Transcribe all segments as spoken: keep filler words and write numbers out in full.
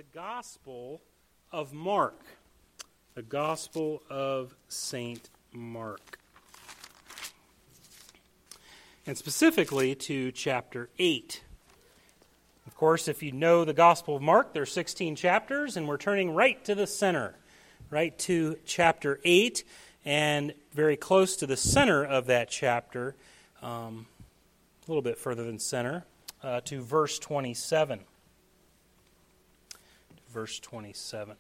the Gospel of Mark. The Gospel of Saint Mark. And specifically to chapter eight. Of course, if you know the Gospel of Mark, there are sixteen chapters, and we're turning right to the center, right to chapter eight, and very close to the center of that chapter, um, a little bit further than center, uh, to verse twenty-seven. Verse twenty-seven.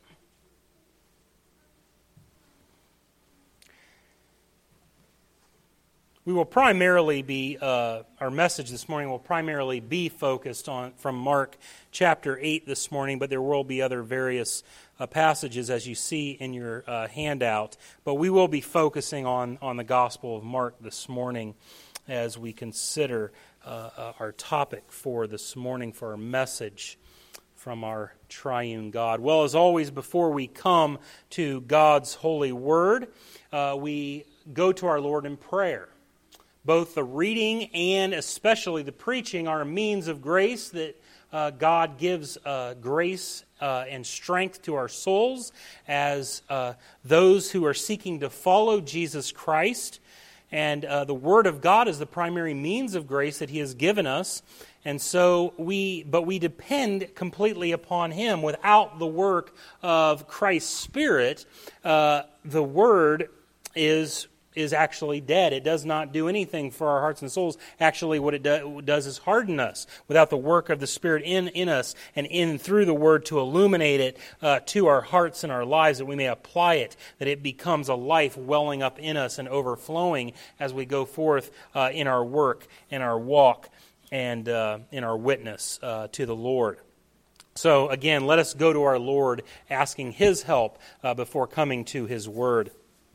We will primarily be, uh, our message this morning will primarily be focused on from Mark chapter eight this morning, but there will be other various uh, passages as you see in your uh, handout. But we will be focusing on, on the Gospel of Mark this morning as we consider uh, uh, our topic for this morning, for our message from our triune God. Well, as always, before we come to God's holy word, uh, we go to our Lord in prayer. Both the reading and especially the preaching are a means of grace that uh, God gives uh, grace uh, and strength to our souls as uh, those who are seeking to follow Jesus Christ. And uh, the Word of God is the primary means of grace that He has given us. And so we, but we depend completely upon Him. Without the work of Christ's Spirit, uh, the Word is is actually dead. It does not do anything for our hearts and souls. Actually, what it do, does is harden us. Without the work of the Spirit in, in us and in through the Word to illuminate it uh, to our hearts and our lives, that we may apply it, that it becomes a life welling up in us and overflowing as we go forth uh, in our work, in our walk, and uh, in our witness uh, to the Lord. So again, let us go to our Lord asking His help uh, before coming to His Word.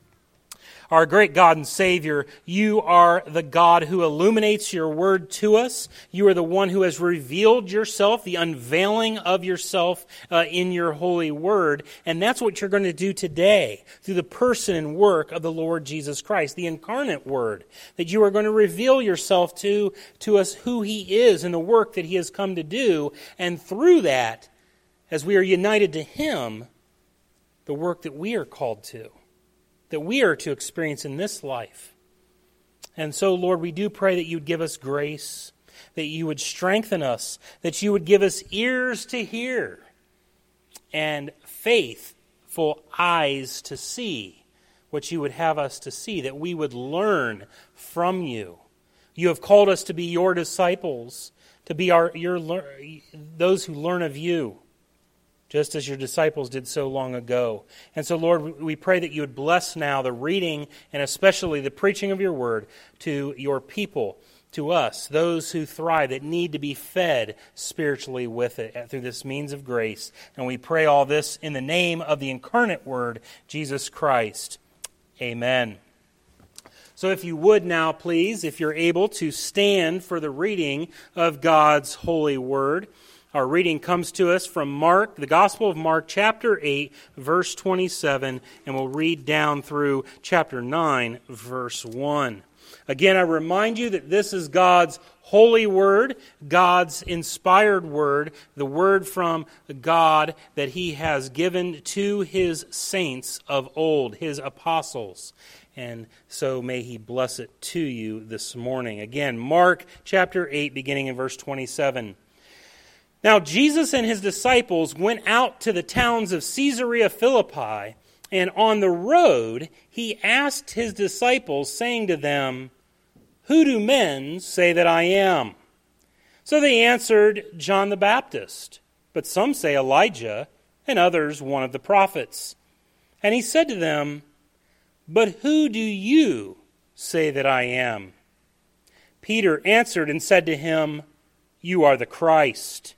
Our great God and Savior, You are the God who illuminates Your Word to us. You are the one who has revealed Yourself, the unveiling of Yourself uh, in Your holy Word. And that's what You're going to do today through the person and work of the Lord Jesus Christ, the incarnate Word, that You are going to reveal Yourself to, to us who He is and the work that He has come to do. And through that, as we are united to Him, the work that we are called to, that we are to experience in this life. And so, Lord, we do pray that You would give us grace, that You would strengthen us, that You would give us ears to hear and faithful eyes to see what You would have us to see, that we would learn from You. You have called us to be Your disciples, to be our your those who learn of You, just as Your disciples did so long ago. And so, Lord, we pray that You would bless now the reading and especially the preaching of Your Word to Your people, to us, those who thrive, that need to be fed spiritually with it through this means of grace. And we pray all this in the name of the incarnate Word, Jesus Christ. Amen. So if you would now, please, if you're able to stand for the reading of God's holy Word. Our reading comes to us from Mark, the Gospel of Mark, chapter eight, verse twenty-seven, and we'll read down through chapter nine, verse one. Again, I remind you that this is God's holy word, God's inspired word, the word from God that He has given to His saints of old, His apostles. And so may He bless it to you this morning. Again, Mark chapter eight, beginning in verse twenty-seven. Now Jesus and His disciples went out to the towns of Caesarea Philippi, and on the road He asked His disciples, saying to them, "Who do men say that I am?" So they answered, "John the Baptist, but some say Elijah, and others one of the prophets." And He said to them, "But who do you say that I am?" Peter answered and said to Him, "You are the Christ."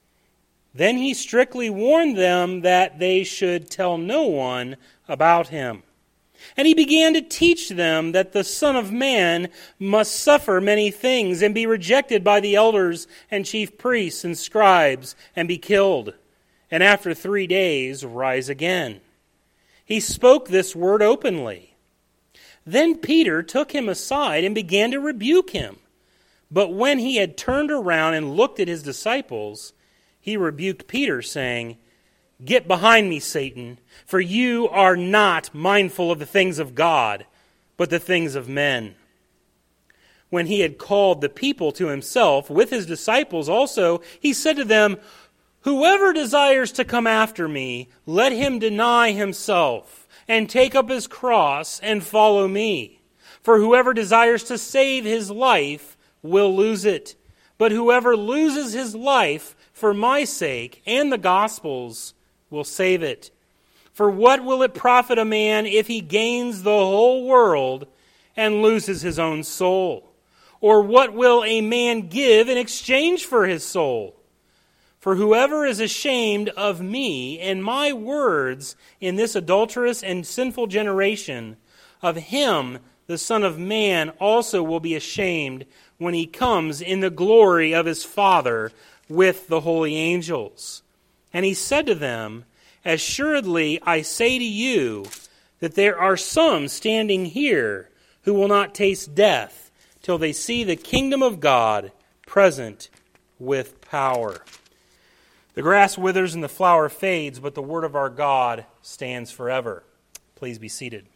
Then He strictly warned them that they should tell no one about Him. And He began to teach them that the Son of Man must suffer many things and be rejected by the elders and chief priests and scribes and be killed, and after three days rise again. He spoke this word openly. Then Peter took Him aside and began to rebuke Him. But when He had turned around and looked at His disciples, He rebuked Peter, saying, "Get behind me, Satan, for you are not mindful of the things of God, but the things of men." When he had called the people to himself, with his disciples also, he said to them, "Whoever desires to come after me, let him deny himself, and take up his cross, and follow me. For whoever desires to save his life will lose it. But whoever loses his life for my sake and the gospel's will save it. For what will it profit a man if he gains the whole world and loses his own soul? Or what will a man give in exchange for his soul? For whoever is ashamed of me and my words in this adulterous and sinful generation, of him the Son of Man also will be ashamed when he comes in the glory of his Father with the holy angels." And he said to them, "Assuredly I say to you that there are some standing here who will not taste death till they see the kingdom of God present with power." The grass withers and the flower fades, but the word of our God stands forever. Please be seated.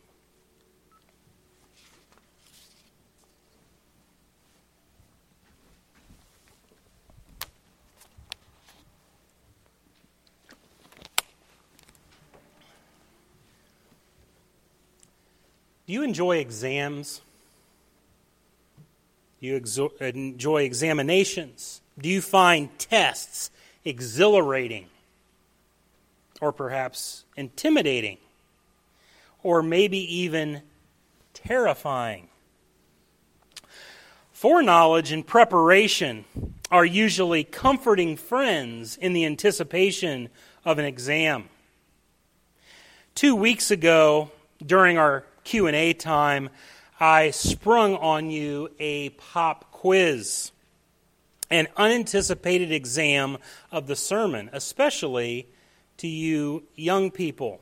Do you enjoy exams? Do you exo- enjoy examinations? Do you find tests exhilarating? Or perhaps intimidating? Or maybe even terrifying? Foreknowledge and preparation are usually comforting friends in the anticipation of an exam. Two weeks ago, during our Q and A time, I sprung on you a pop quiz, an unanticipated exam of the sermon, especially to you young people.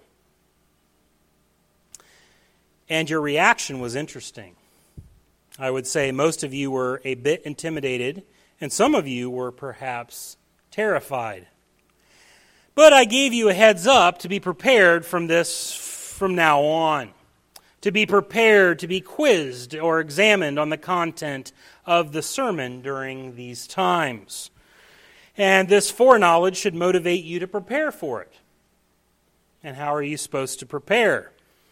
And your reaction was interesting. I would say most of you were a bit intimidated, and some of you were perhaps terrified. But I gave you a heads up to be prepared from this from now on. To be prepared to be quizzed or examined on the content of the sermon during these times. And this foreknowledge should motivate you to prepare for it. And how are you supposed to prepare?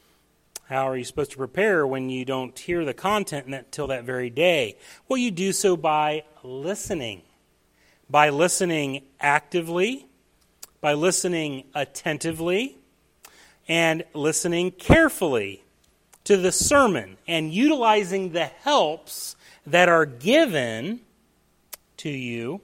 How are you supposed to prepare when you don't hear the content until that very day? Well, you do so by listening. By listening actively, by listening attentively, and listening carefully to the sermon and utilizing the helps that are given to you,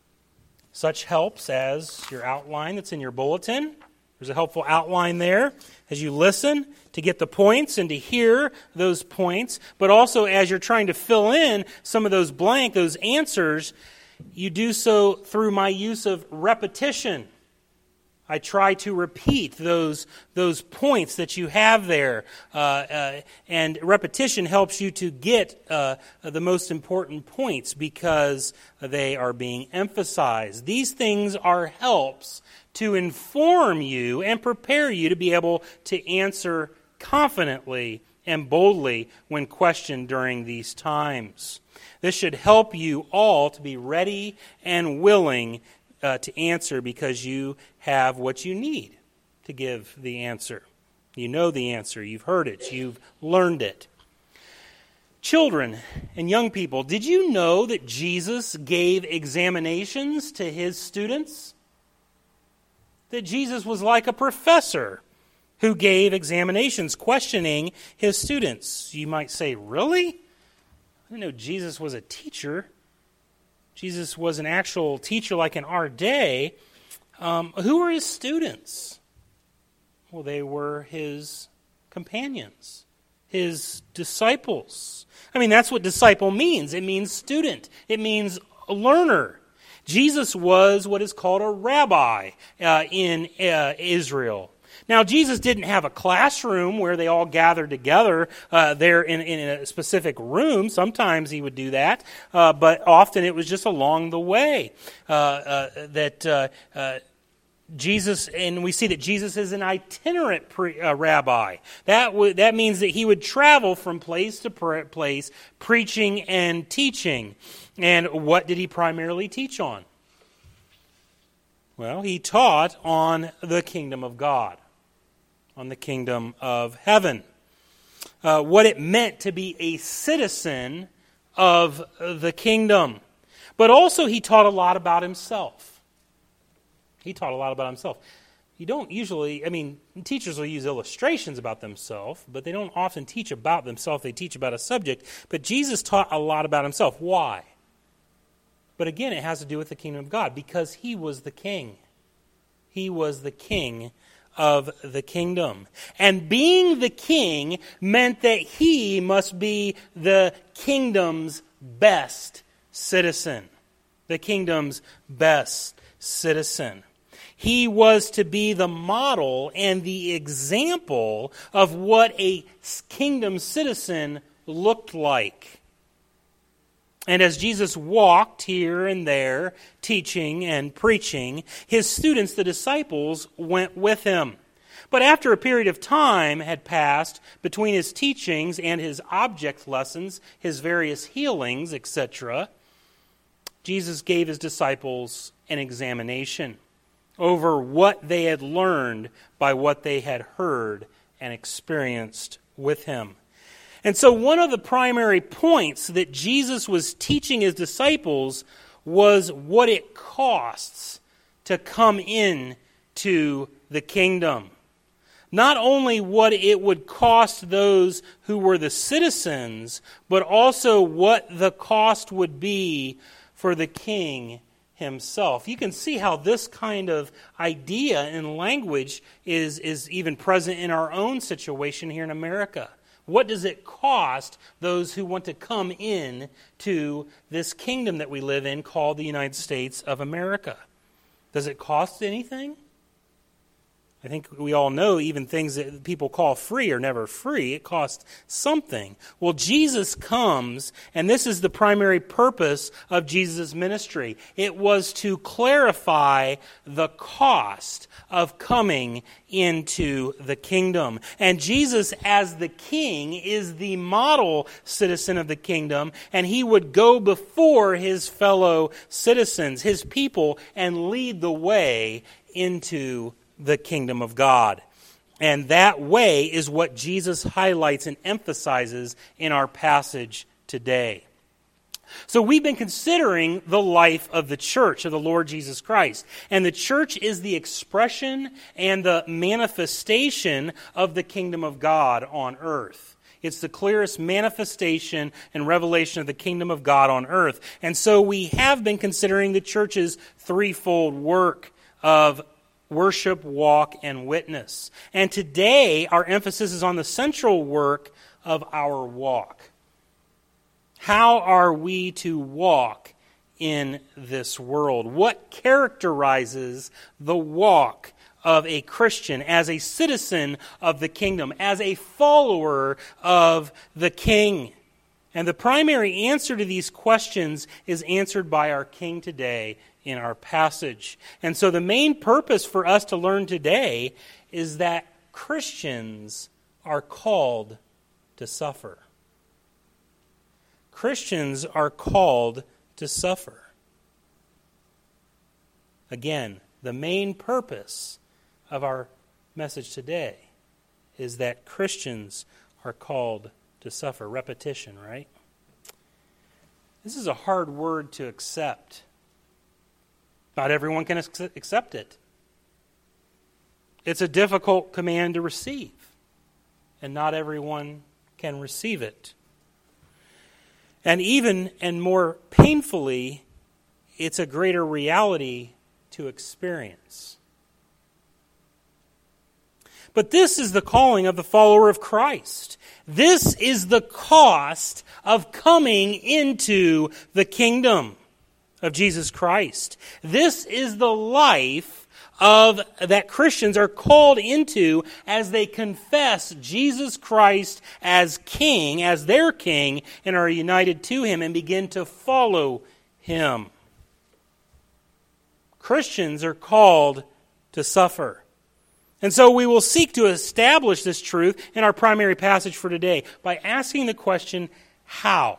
such helps as your outline that's in your bulletin. There's a helpful outline there as you listen to get the points and to hear those points, but also as you're trying to fill in some of those blank, those answers, you do so through my use of repetition. I try to repeat those those points that you have there, uh, uh, and repetition helps you to get uh, the most important points because they are being emphasized. These things are helps to inform you and prepare you to be able to answer confidently and boldly when questioned during these times. This should help you all to be ready and willing Uh, to answer because you have what you need to give the answer. You know the answer. You've heard it. You've learned it. Children and young people, did you know that Jesus gave examinations to his students? That Jesus was like a professor who gave examinations, questioning his students. You might say, really? I didn't know Jesus was a teacher. Jesus was an actual teacher like in our day. Um, who were his students? Well, they were his companions, his disciples. I mean, that's what disciple means. It means student. It means learner. Jesus was what is called a rabbi uh, in uh, Israel. Now, Jesus didn't have a classroom where they all gathered together uh, there in, in a specific room. Sometimes he would do that, uh, but often it was just along the way uh, uh, that uh, uh, Jesus, and we see that Jesus is an itinerant pre, uh, rabbi. That w- that means that he would travel from place to pr- place, preaching and teaching. And what did he primarily teach on? Well, he taught on the kingdom of God, on the kingdom of heaven. Uh, what it meant to be a citizen of the kingdom. But also he taught a lot about himself. He taught a lot about himself. You don't usually, I mean, teachers will use illustrations about themselves, but they don't often teach about themselves. They teach about a subject. But Jesus taught a lot about himself. Why? But again, it has to do with the kingdom of God, because he was the king. He was the king of the kingdom. And being the king meant that he must be the kingdom's best citizen. The kingdom's best citizen. He was to be the model and the example of what a kingdom citizen looked like. And as Jesus walked here and there, teaching and preaching, his students, the disciples, went with him. But after a period of time had passed between his teachings and his object lessons, his various healings, et cetera, Jesus gave his disciples an examination over what they had learned by what they had heard and experienced with him. And so one of the primary points that Jesus was teaching his disciples was what it costs to come in to the kingdom. Not only what it would cost those who were the citizens, but also what the cost would be for the king himself. You can see how this kind of idea and language is, is even present in our own situation here in America. What does it cost those who want to come in to this kingdom that we live in called the United States of America? Does it cost anything? I think we all know even things that people call free are never free. It costs something. Well, Jesus comes, and this is the primary purpose of Jesus' ministry. It was to clarify the cost of coming into the kingdom. And Jesus, as the king, is the model citizen of the kingdom, and he would go before his fellow citizens, his people, and lead the way into the kingdom of God. And that way is what Jesus highlights and emphasizes in our passage today. So we've been considering the life of the church of the Lord Jesus Christ. And the church is the expression and the manifestation of the kingdom of God on earth. It's the clearest manifestation and revelation of the kingdom of God on earth. And so we have been considering the church's threefold work of worship, walk, and witness. And today, our emphasis is on the central work of our walk. How are we to walk in this world? What characterizes the walk of a Christian as a citizen of the kingdom, as a follower of the King? And the primary answer to these questions is answered by our King today in our passage. And so the main purpose for us to learn today is that Christians are called to suffer. Christians are called to suffer. Again, the main purpose of our message today is that Christians are called to suffer. Repetition, right? This is a hard word to accept. Not everyone can accept it. It's a difficult command to receive, and not everyone can receive it. And even and more painfully, it's a greater reality to experience. But this is the calling of the follower of Christ. This is the cost of coming into the kingdom of Jesus Christ. This is the life of that Christians are called into as they confess Jesus Christ as King, as their King, and are united to Him and begin to follow Him. Christians are called to suffer. And so we will seek to establish this truth in our primary passage for today by asking the question, how?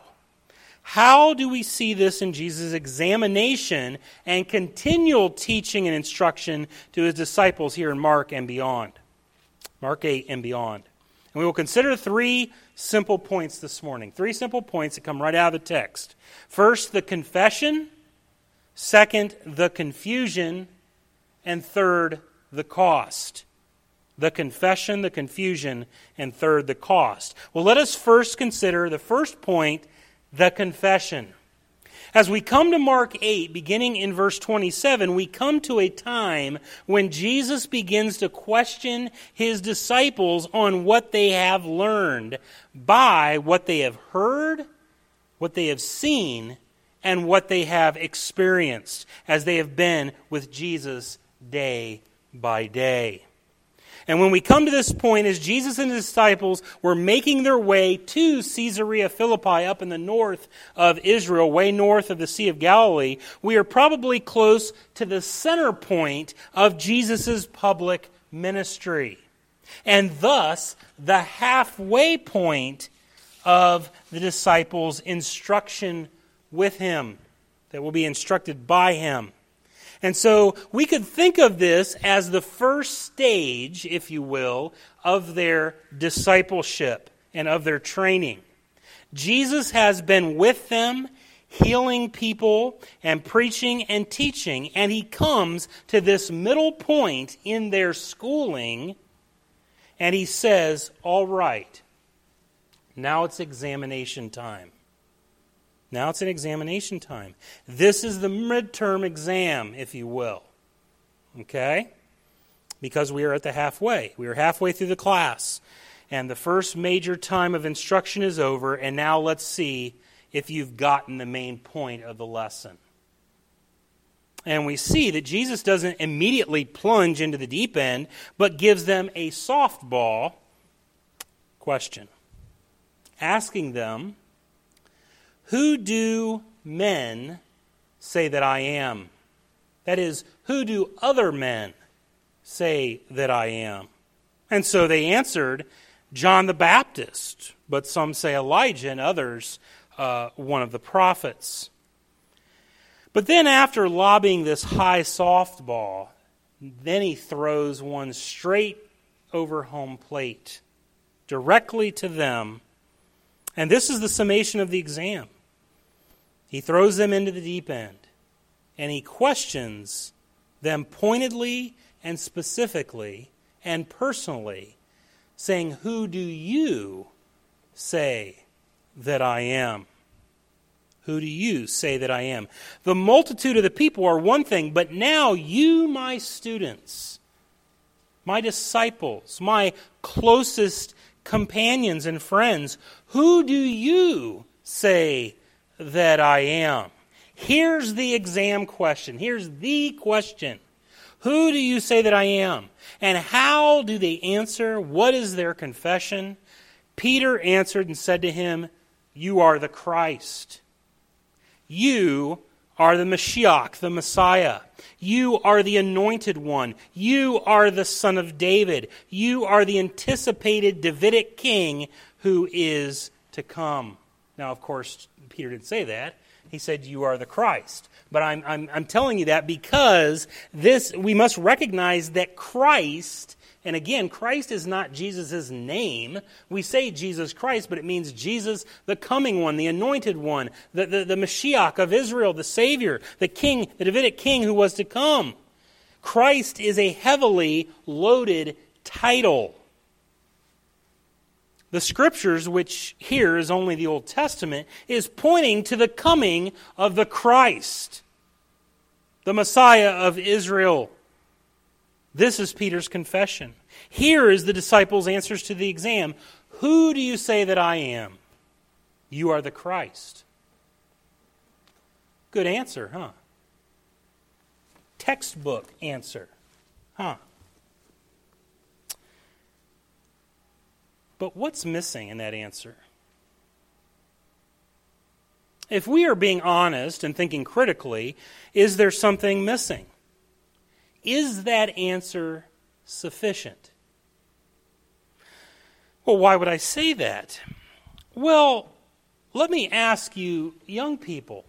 How do we see this in Jesus' examination and continual teaching and instruction to his disciples here in Mark and beyond? Mark eight and beyond. And we will consider three simple points this morning. Three simple points that come right out of the text. First, the confession. Second, the confusion. And third, the cost. The confession, the confusion, and third, the cost. Well, let us first consider the first point, the confession. As we come to Mark eight, beginning in verse twenty-seven, we come to a time when Jesus begins to question his disciples on what they have learned by what they have heard, what they have seen, and what they have experienced as they have been with Jesus day by day. And when we come to this point, as Jesus and his disciples were making their way to Caesarea Philippi up in the north of Israel, way north of the Sea of Galilee, we are probably close to the center point of Jesus' public ministry. And thus, the halfway point of the disciples' instruction with him, that will be instructed by him. And so we could think of this as the first stage, if you will, of their discipleship and of their training. Jesus has been with them, healing people and preaching and teaching, and he comes to this middle point in their schooling, and he says, all right, now it's examination time. Now it's an examination time. This is the midterm exam, if you will. Okay? Because we are at the halfway. We are halfway through the class. And the first major time of instruction is over, and now let's see if you've gotten the main point of the lesson. And we see that Jesus doesn't immediately plunge into the deep end, but gives them a softball question, asking them, who do men say that I am? That is, who do other men say that I am? And so they answered, John the Baptist, but some say Elijah, and others uh, one of the prophets. But then after lobbing this high softball, then he throws one straight over home plate, directly to them. And this is the summation of the exam. He throws them into the deep end, and he questions them pointedly and specifically and personally, saying, who do you say that I am? Who do you say that I am? The multitude of the people are one thing, but now you, my students, my disciples, my closest companions and friends, who do you say that I am? Here's the exam question. Here's the question. Who do you say that I am? And how do they answer? What is their confession? Peter answered and said to him, you are the Christ. You are the Mashiach, the Messiah. You are the anointed one. You are the Son of David. You are the anticipated Davidic king who is to come. Now, of course, Peter didn't say that. He said, you are the Christ. But I'm, I'm, I'm telling you that because this we must recognize that Christ, and again, Christ is not Jesus' name. We say Jesus Christ, but it means Jesus, the coming one, the anointed one, the, the, the Mashiach of Israel, the Savior, the King, the Davidic king who was to come. Christ is a heavily loaded title. The Scriptures, which here is only the Old Testament, is pointing to the coming of the Christ, the Messiah of Israel. This is Peter's confession. Here is the disciples' answers to the exam. Who do you say that I am? You are the Christ. Good answer, huh? Textbook answer, huh? But what's missing in that answer? If we are being honest and thinking critically, is there something missing? Is that answer sufficient? Well, why would I say that? Well, let me ask you, young people,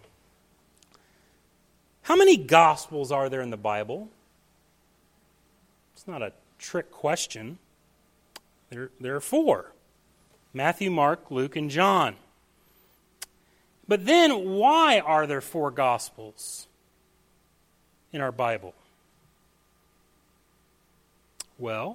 how many Gospels are there in the Bible? It's not a trick question. There, there are four. Matthew, Mark, Luke, and John. But then, why are there four Gospels in our Bible? Well,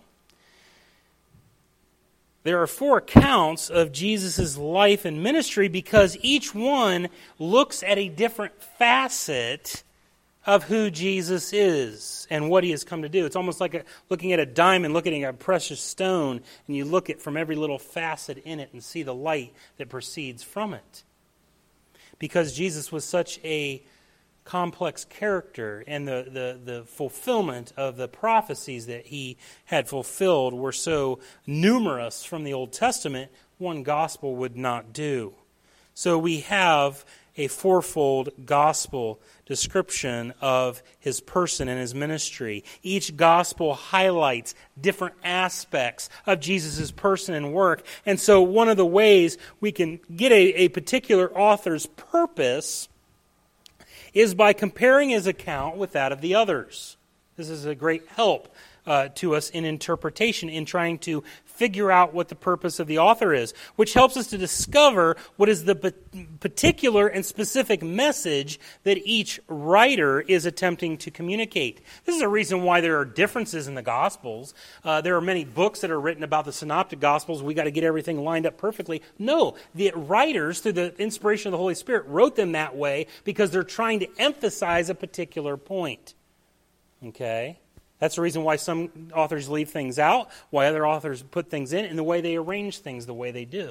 there are four accounts of Jesus' life and ministry because each one looks at a different facet of who Jesus is and what he has come to do. It's almost like a, looking at a diamond, looking at a precious stone, and you look at from every little facet in it and see the light that proceeds from it. Because Jesus was such a complex character, and the, the, the fulfillment of the prophecies that he had fulfilled were so numerous from the Old Testament, one gospel would not do. So we have a fourfold gospel description of his person and his ministry. Each gospel highlights different aspects of Jesus' person and work. And so one of the ways we can get a, a particular author's purpose is by comparing his account with that of the others. This is a great help uh, to us in interpretation, in trying to figure out what the purpose of the author is, which helps us to discover what is the particular and specific message that each writer is attempting to communicate. This is a reason why there are differences in the Gospels. Uh, there are many books that are written about the Synoptic Gospels. We got to get everything lined up perfectly. No, the writers, through the inspiration of the Holy Spirit, wrote them that way because they're trying to emphasize a particular point. Okay? That's the reason why some authors leave things out, why other authors put things in, and the way they arrange things the way they do.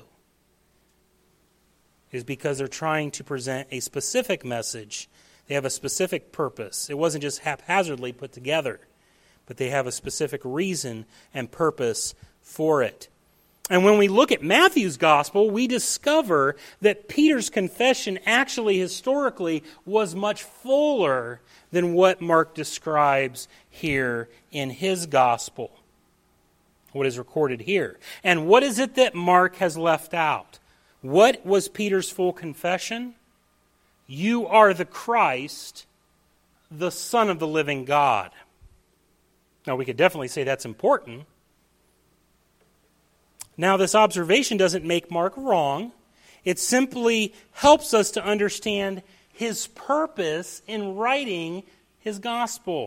Is because they're trying to present a specific message. They have a specific purpose. It wasn't just haphazardly put together, but they have a specific reason and purpose for it. And when we look at Matthew's gospel, we discover that Peter's confession actually historically was much fuller than what Mark describes here in his gospel, what is recorded here. And what is it that Mark has left out? What was Peter's full confession? You are the Christ, the Son of the living God. Now, we could definitely say that's important. Now, this observation doesn't make Mark wrong. It simply helps us to understand his purpose in writing his gospel.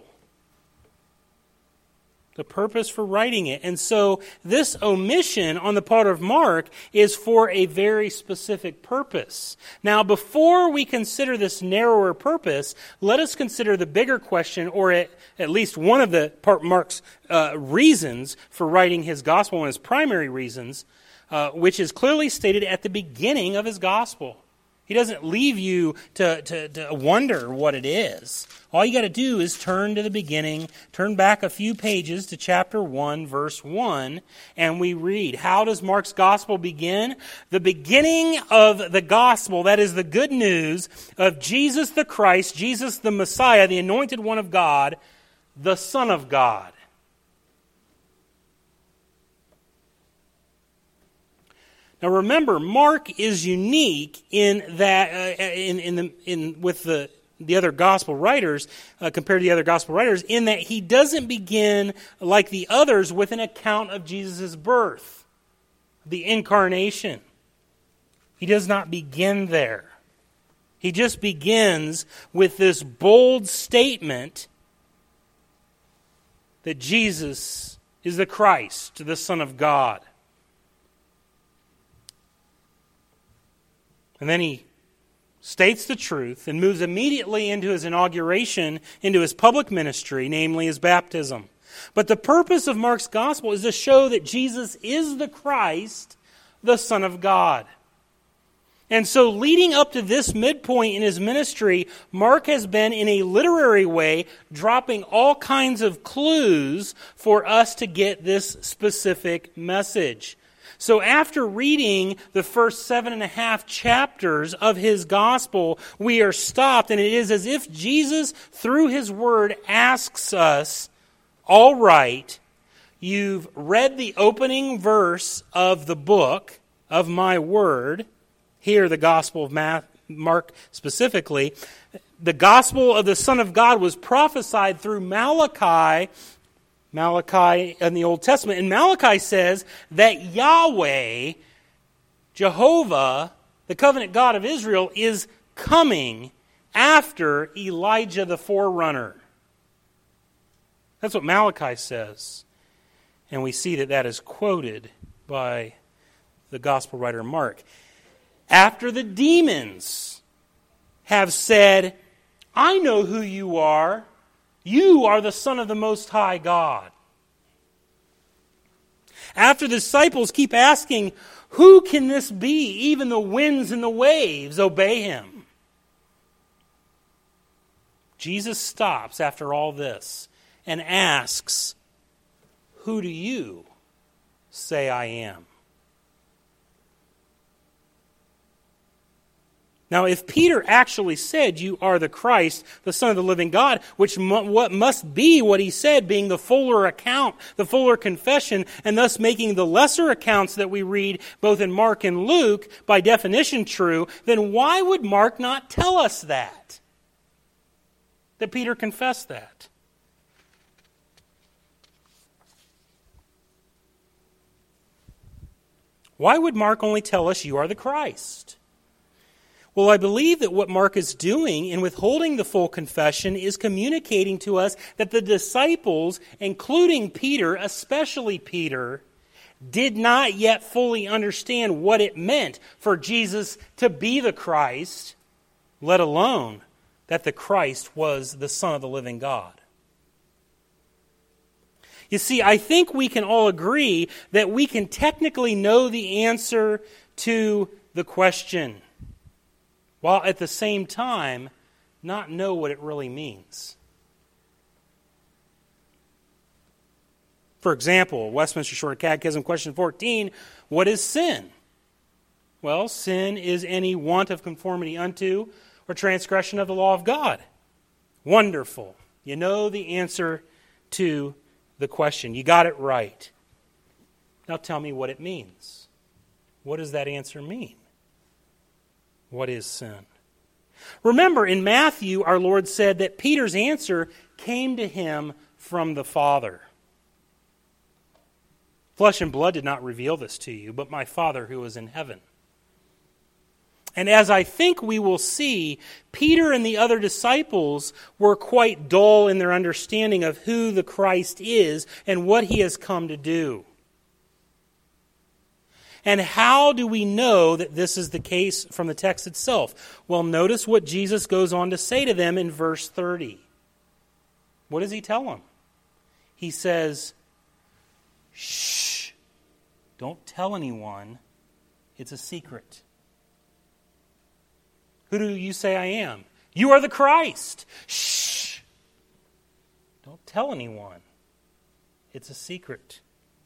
The purpose for writing it. And so this omission on the part of Mark is for a very specific purpose. Now, before we consider this narrower purpose, let us consider the bigger question, or at, at least one of the part Mark's uh, reasons for writing his gospel, one of his primary reasons, uh, which is clearly stated at the beginning of his gospel. He doesn't leave you to, to, to wonder what it is. All you got to do is turn to the beginning, turn back a few pages to chapter one, verse one, and we read. How does Mark's gospel begin? The beginning of the gospel, that is the good news of Jesus the Christ, Jesus the Messiah, the anointed one of God, the Son of God. Now remember, Mark is unique in that, uh, in in the in with the the other gospel writers uh, compared to the other gospel writers, in that he doesn't begin like the others with an account of Jesus' birth, the incarnation. He does not begin there. He just begins with this bold statement that Jesus is the Christ, the Son of God. And then he states the truth and moves immediately into his inauguration, into his public ministry, namely his baptism. But the purpose of Mark's gospel is to show that Jesus is the Christ, the Son of God. And so leading up to this midpoint in his ministry, Mark has been, in a literary way, dropping all kinds of clues for us to get this specific message. So after reading the first seven and a half chapters of his gospel, we are stopped, and it is as if Jesus, through his word, asks us, all right, you've read the opening verse of the book of my word, here the Gospel of Mark specifically. The gospel of the Son of God was prophesied through Malachi, Malachi in the Old Testament. And Malachi says that Yahweh, Jehovah, the covenant God of Israel, is coming after Elijah the forerunner. That's what Malachi says. And we see that that is quoted by the gospel writer Mark. After the demons have said, I know who you are. You are the Son of the Most High God. After the disciples keep asking, who can this be? Even the winds and the waves obey him. Jesus stops after all this and asks, who do you say I am? Now, if Peter actually said, you are the Christ, the Son of the living God, which mu- what must be what he said, being the fuller account, the fuller confession, and thus making the lesser accounts that we read both in Mark and Luke by definition true, then why would Mark not tell us that? That Peter confessed that? Why would Mark only tell us you are the Christ? Well, I believe that what Mark is doing in withholding the full confession is communicating to us that the disciples, including Peter, especially Peter, did not yet fully understand what it meant for Jesus to be the Christ, let alone that the Christ was the Son of the living God. You see, I think we can all agree that we can technically know the answer to the question, while at the same time not know what it really means. For example, Westminster Shorter Catechism, question fourteen, what is sin? Well, sin is any want of conformity unto or transgression of the law of God. Wonderful. You know the answer to the question. You got it right. Now tell me what it means. What does that answer mean? What is sin? Remember, in Matthew, our Lord said that Peter's answer came to him from the Father. Flesh and blood did not reveal this to you, but my Father who is in heaven. And as I think we will see, Peter and the other disciples were quite dull in their understanding of who the Christ is and what he has come to do. And how do we know that this is the case from the text itself? Well, notice what Jesus goes on to say to them in verse thirty. What does he tell them? He says, shh, don't tell anyone. It's a secret. Who do you say I am? You are the Christ. Shh, don't tell anyone. It's a secret.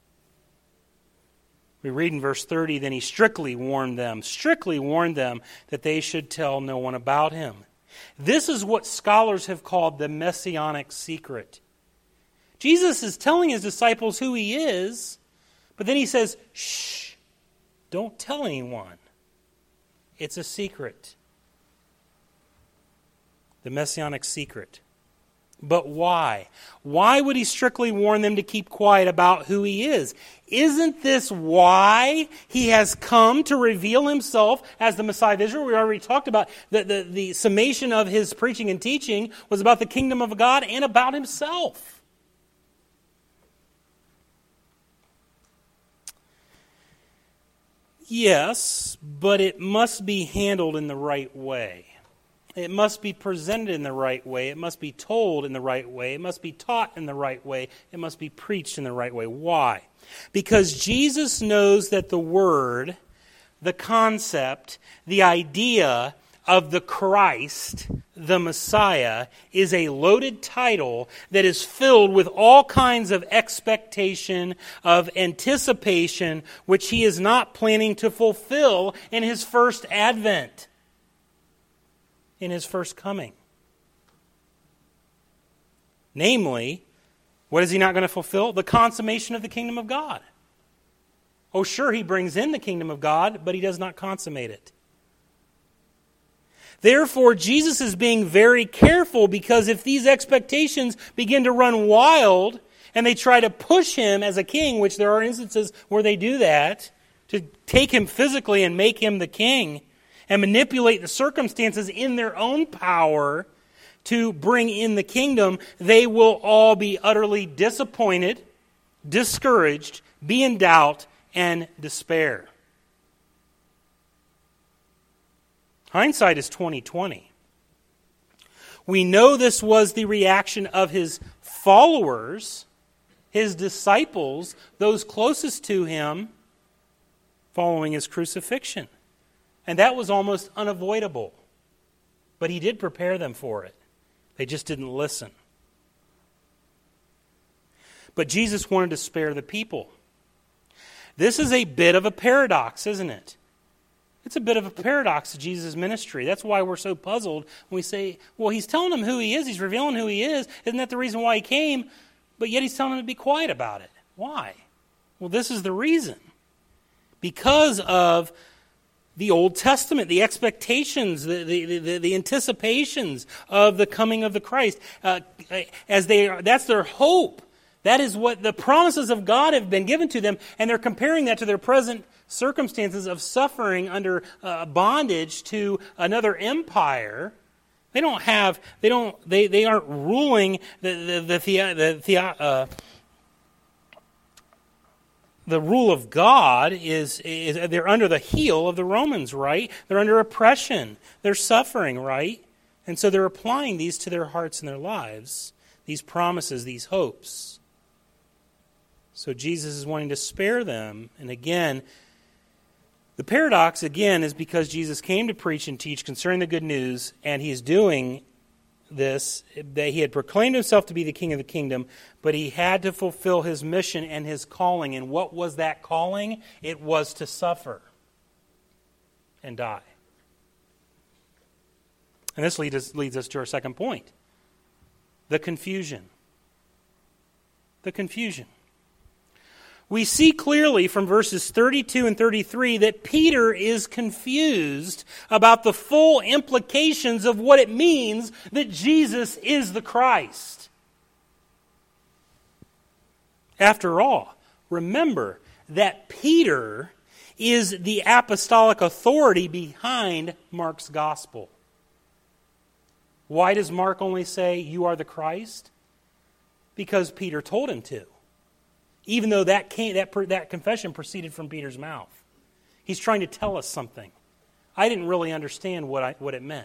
We read in verse thirty, then he strictly warned them, strictly warned them that they should tell no one about him. This is what scholars have called the messianic secret. Jesus is telling his disciples who he is, but then he says, shh, don't tell anyone. It's a secret. The messianic secret. But why? Why would he strictly warn them to keep quiet about who he is? Isn't this why he has come to reveal himself as the Messiah of Israel? We already talked about the, the, the summation of his preaching and teaching was about the kingdom of God and about himself. Yes, but it must be handled in the right way. It must be presented in the right way. It must be told in the right way. It must be taught in the right way. It must be preached in the right way. Why? Because Jesus knows that the word, the concept, the idea of the Christ, the Messiah, is a loaded title that is filled with all kinds of expectation, of anticipation, which he is not planning to fulfill in his first advent, in his first coming. Namely, what is he not going to fulfill? The consummation of the kingdom of God. Oh, sure, he brings in the kingdom of God, but he does not consummate it. Therefore, Jesus is being very careful, because if these expectations begin to run wild and they try to push him as a king, which there are instances where they do that, to take him physically and make him the king and manipulate the circumstances in their own power to bring in the kingdom, they will all be utterly disappointed, discouraged, be in doubt, and despair. Hindsight is twenty twenty. We know this was the reaction of his followers, his disciples, those closest to him, following his crucifixion. And that was almost unavoidable. But he did prepare them for it. They just didn't listen. But Jesus wanted to spare the people. This is a bit of a paradox, isn't it? It's a bit of a paradox to Jesus' ministry. That's why we're so puzzled when we say, well, he's telling them who he is. He's revealing who he is. Isn't that the reason why he came? But yet he's telling them to be quiet about it. Why? Well, this is the reason. Because of the Old Testament, the expectations, the, the, the, the anticipations of the coming of the Christ. Uh, as they are, that's their hope. That is what the promises of God have been given to them, and they're comparing that to their present circumstances of suffering under uh, bondage to another empire. They don't have, they don't, they, they aren't ruling the the the the, the, uh, the rule of God is is they're under the heel of the Romans, right? They're under oppression. They're suffering, right? And so they're applying these to their hearts and their lives, these promises, these hopes. So Jesus is wanting to spare them. And again, the paradox, again, is because Jesus came to preach and teach concerning the good news, and he is doing this, that he had proclaimed himself to be the king of the kingdom, but he had to fulfill his mission and his calling. And what was that calling? It was to suffer and die. And this leads us, leads us to our second point. The confusion. The confusion. We see clearly from verses thirty-two and thirty-three that Peter is confused about the full implications of what it means that Jesus is the Christ. After all, remember that Peter is the apostolic authority behind Mark's gospel. Why does Mark only say, "You are the Christ"? Because Peter told him to. Even though that, came, that, that confession proceeded from Peter's mouth. He's trying to tell us something. I didn't really understand what, I, what it meant.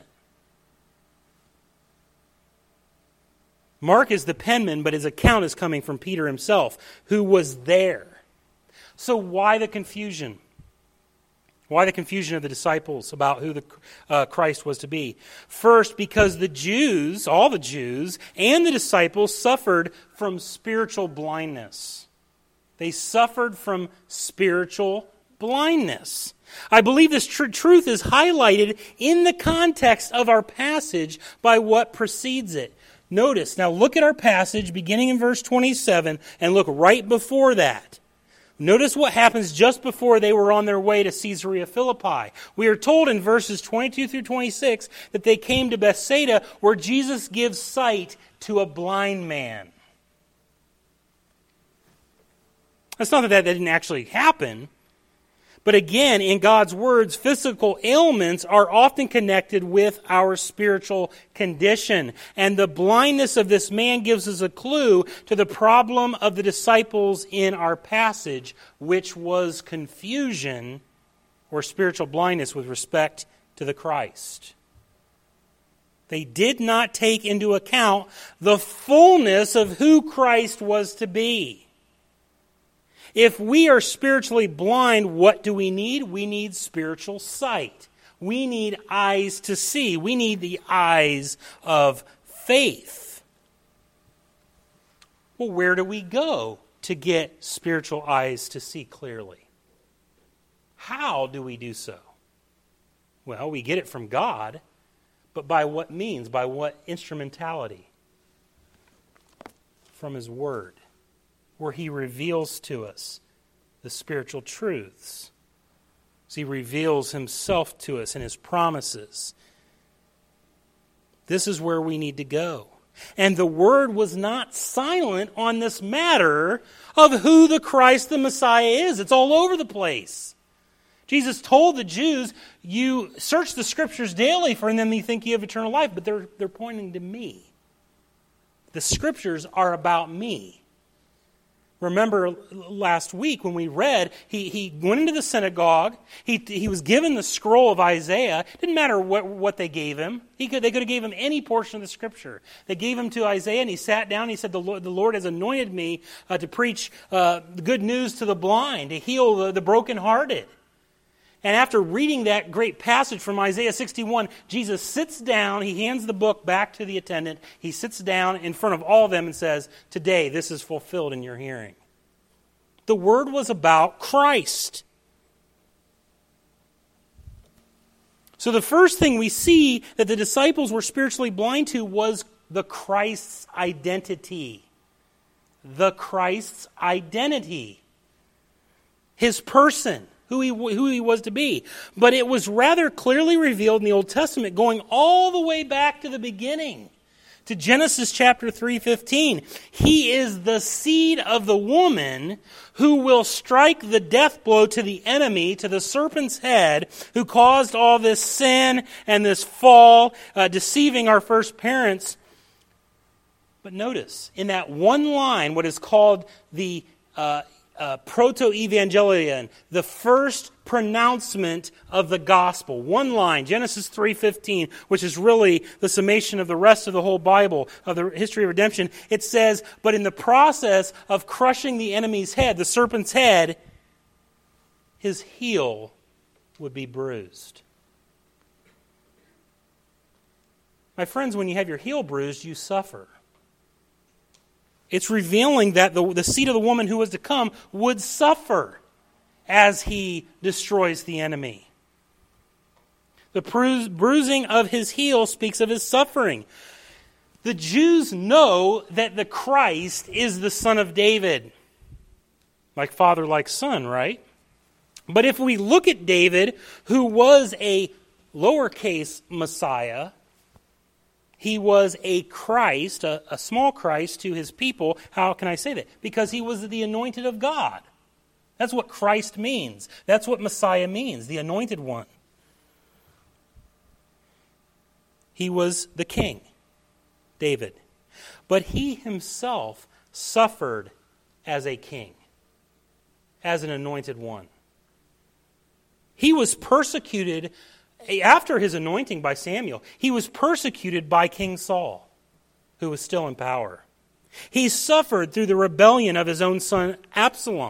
Mark is the penman, but his account is coming from Peter himself, who was there. So why the confusion? Why the confusion of the disciples about who the uh, Christ was to be? First, because the Jews, all the Jews, and the disciples suffered from spiritual blindness. They suffered from spiritual blindness. I believe this tr- truth is highlighted in the context of our passage by what precedes it. Notice, now look at our passage beginning in verse twenty-seven and look right before that. Notice what happens just before they were on their way to Caesarea Philippi. We are told in verses twenty-two through twenty-six that they came to Bethsaida, where Jesus gives sight to a blind man. It's not that that didn't actually happen, but again, in God's words, physical ailments are often connected with our spiritual condition. And the blindness of this man gives us a clue to the problem of the disciples in our passage, which was confusion or spiritual blindness with respect to the Christ. They did not take into account the fullness of who Christ was to be. If we are spiritually blind, what do we need? We need spiritual sight. We need eyes to see. We need the eyes of faith. Well, where do we go to get spiritual eyes to see clearly? How do we do so? Well, we get it from God, but by what means? By what instrumentality? From His Word, where He reveals to us the spiritual truths. He reveals Himself to us and His promises. This is where we need to go. And the Word was not silent on this matter of who the Christ, the Messiah, is. It's all over the place. Jesus told the Jews, you search the Scriptures daily, for in them you think you have eternal life, but they're, they're pointing to me. The Scriptures are about me. Remember last week when we read, he, he went into the synagogue, he, he was given the scroll of Isaiah. It didn't matter what, what they gave him. He could, they could have gave him any portion of the Scripture. They gave him to Isaiah, and he sat down and he said, the Lord, the Lord has anointed me uh, to preach uh, good news to the blind, to heal the, the brokenhearted. And after reading that great passage from Isaiah sixty-one, Jesus sits down, he hands the book back to the attendant, he sits down in front of all of them and says, today this is fulfilled in your hearing. The Word was about Christ. So the first thing we see that the disciples were spiritually blind to was the Christ's identity. The Christ's identity. His person. Who he, who he was to be. But it was rather clearly revealed in the Old Testament, going all the way back to the beginning, to Genesis chapter three fifteen. He is the seed of the woman who will strike the death blow to the enemy, to the serpent's head, who caused all this sin and this fall, uh, deceiving our first parents. But notice, in that one line, what is called the uh, Uh, proto-evangelion, the first pronouncement of the gospel. One line, Genesis three fifteen, which is really the summation of the rest of the whole Bible, of the history of redemption. It says, but in the process of crushing the enemy's head, the serpent's head, his heel would be bruised. My friends, when you have your heel bruised, you suffer. It's revealing that the, the seed of the woman who was to come would suffer as he destroys the enemy. The bru- bruising of his heel speaks of his suffering. The Jews know that the Christ is the Son of David. Like father, like son, right? But if we look at David, who was a lowercase Messiah, he was a Christ, a, a small Christ to his people. How can I say that? Because he was the anointed of God. That's what Christ means. That's what Messiah means, the anointed one. He was the king, David. But he himself suffered as a king, as an anointed one. He was persecuted after his anointing by Samuel. He was persecuted by King Saul, who was still in power. He suffered through the rebellion of his own son Absalom.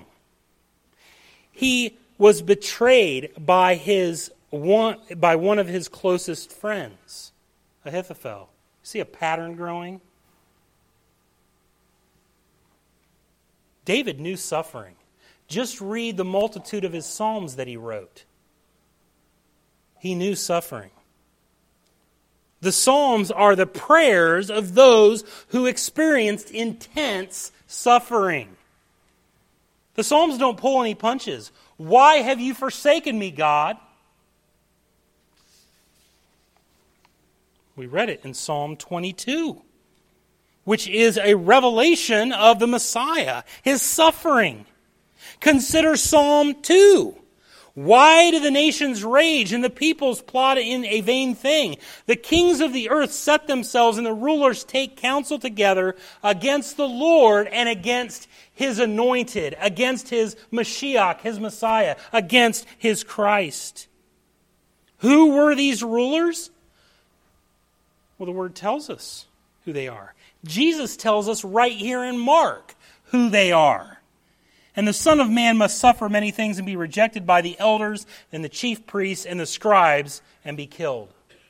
He was betrayed by his one, by one of his closest friends, Ahithophel. See a pattern growing? David knew suffering. Just read the multitude of his psalms that he wrote. He knew suffering. The Psalms are the prayers of those who experienced intense suffering. The Psalms don't pull any punches. Why have you forsaken me, God? We read it in Psalm twenty-two, which is a revelation of the Messiah, his suffering. Consider Psalm two. Why do the nations rage and the peoples plot in a vain thing? The kings of the earth set themselves and the rulers take counsel together against the Lord and against his anointed, against his Mashiach, his Messiah, against his Christ. Who were these rulers? Well, the Word tells us who they are. Jesus tells us right here in Mark who they are. And the Son of Man must suffer many things and be rejected by the elders and the chief priests and the scribes and be killed.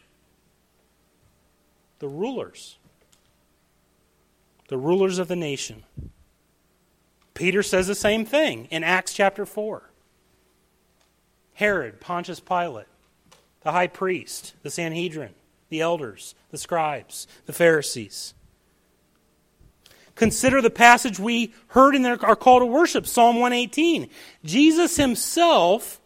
The rulers. The rulers of the nation. Peter says the same thing in Acts chapter four. Herod, Pontius Pilate, the high priest, the Sanhedrin, the elders, the scribes, the Pharisees. Consider the passage we heard in our call to worship, Psalm one eighteen. Jesus himself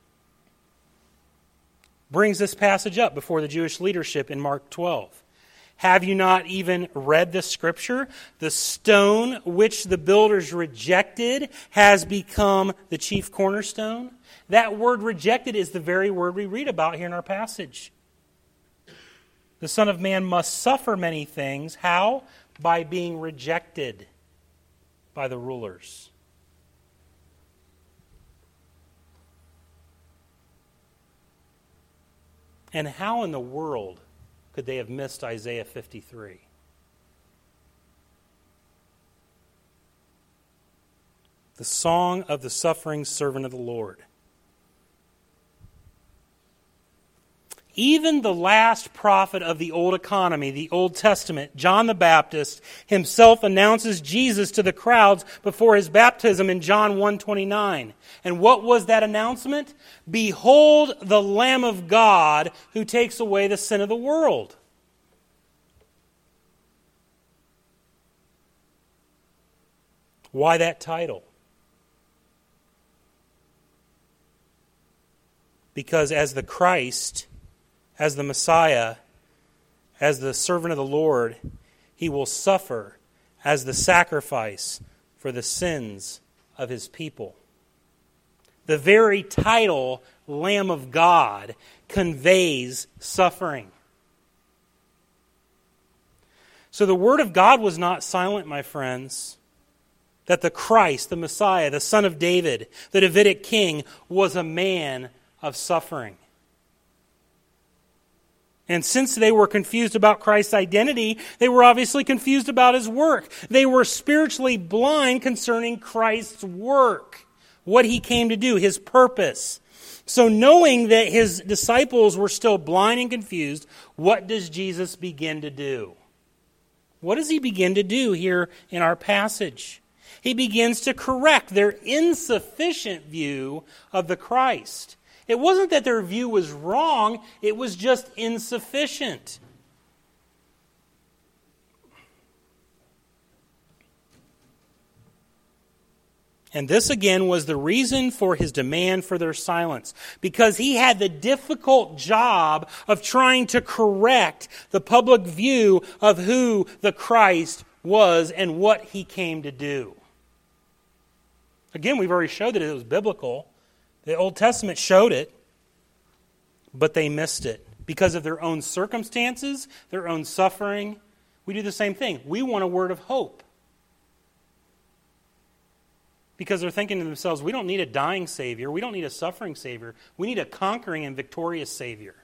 brings this passage up before the Jewish leadership in Mark twelve. Have you not even read this scripture? The stone which the builders rejected has become the chief cornerstone. That word rejected is the very word we read about here in our passage. The Son of Man must suffer many things. How? By being rejected by the rulers. And how in the world could they have missed Isaiah fifty-three? The song of the suffering servant of the Lord. Even the last prophet of the Old Economy, the Old Testament, John the Baptist, himself announces Jesus to the crowds before his baptism in John one twenty-nine. And what was that announcement? Behold the Lamb of God who takes away the sin of the world. Why that title? Because as the Christ, as the Messiah, as the servant of the Lord, he will suffer as the sacrifice for the sins of his people. The very title, Lamb of God, conveys suffering. So the Word of God was not silent, my friends, that the Christ, the Messiah, the Son of David, the Davidic king, was a man of suffering. And since they were confused about Christ's identity, they were obviously confused about his work. They were spiritually blind concerning Christ's work, what he came to do, his purpose. So knowing that his disciples were still blind and confused, what does Jesus begin to do? What does he begin to do here in our passage? He begins to correct their insufficient view of the Christ. It wasn't that their view was wrong, it was just insufficient. And this again was the reason for his demand for their silence, because he had the difficult job of trying to correct the public view of who the Christ was and what he came to do. Again, we've already showed that it was biblical. The Old Testament showed it, but they missed it because of their own circumstances, their own suffering. We do the same thing. We want a word of hope because they're thinking to themselves, we don't need a dying Savior. We don't need a suffering Savior. We need a conquering and victorious Savior.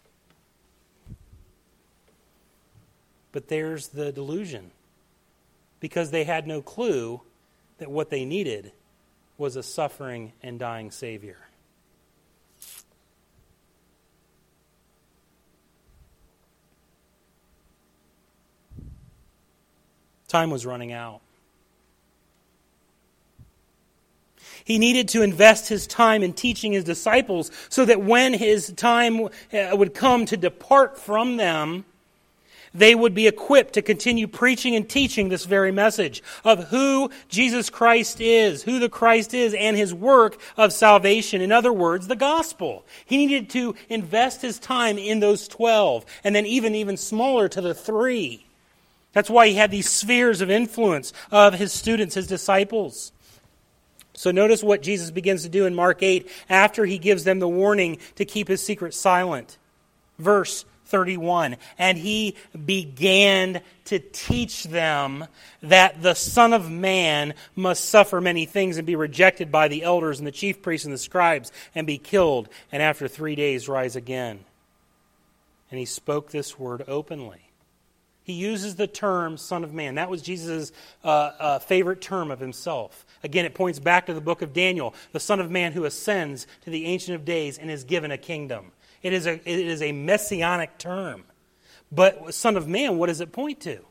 But there's the delusion, because they had no clue that what they needed was a suffering and dying Savior. Time was running out. He needed to invest his time in teaching his disciples so that when his time would come to depart from them, they would be equipped to continue preaching and teaching this very message of who Jesus Christ is, who the Christ is, and his work of salvation. In other words, the gospel. He needed to invest his time in those twelve, and then even, even smaller to the three. That's why he had these spheres of influence of his students, his disciples. So notice what Jesus begins to do in Mark eight after he gives them the warning to keep his secret silent. Verse thirty-one, and he began to teach them that the Son of Man must suffer many things and be rejected by the elders and the chief priests and the scribes and be killed, and after three days rise again. And he spoke this word openly. He uses the term Son of Man. That was Jesus' uh, uh, favorite term of himself. Again, it points back to the book of Daniel, the Son of Man who ascends to the Ancient of Days and is given a kingdom. It is a, it is a messianic term. But Son of Man, what does it point to?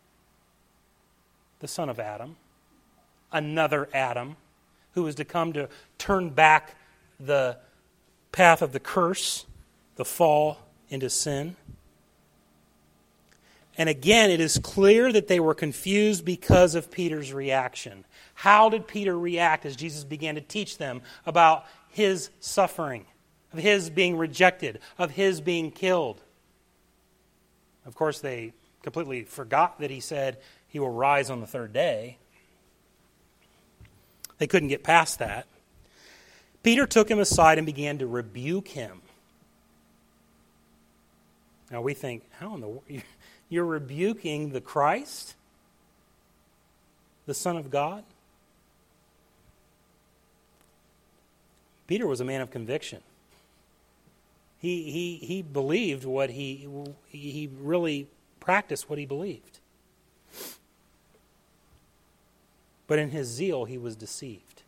The son of Adam, another Adam, who is to come to turn back the path of the curse, the fall into sin. And again, it is clear that they were confused because of Peter's reaction. How did Peter react as Jesus began to teach them about his suffering, of his being rejected, of his being killed? Of course, they completely forgot that he said he will rise on the third day. They couldn't get past that. Peter took him aside and began to rebuke him. Now we think, how in the world? You're rebuking the Christ? The Son of God? Peter was a man of conviction. He he he believed what he he really practiced what he believed. But in his zeal he was deceived.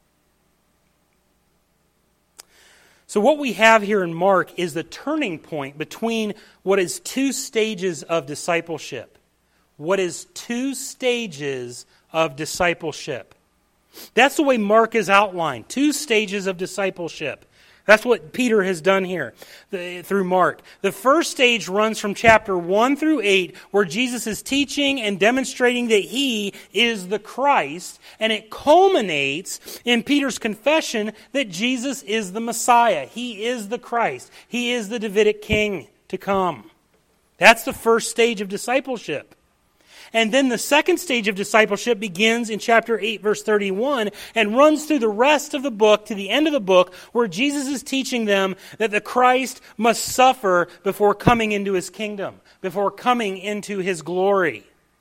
So what we have here in Mark is the turning point between what is two stages of discipleship. What is two stages of discipleship. That's the way Mark is outlined. Two stages of discipleship. That's what Peter has done here the, through Mark. The first stage runs from chapter one through eight, where Jesus is teaching and demonstrating that he is the Christ, and it culminates in Peter's confession that Jesus is the Messiah. He is the Christ. He is the Davidic king to come. That's the first stage of discipleship. And then the second stage of discipleship begins in chapter eight, verse thirty-one, and runs through the rest of the book to the end of the book, where Jesus is teaching them that the Christ must suffer before coming into his kingdom, before coming into his glory.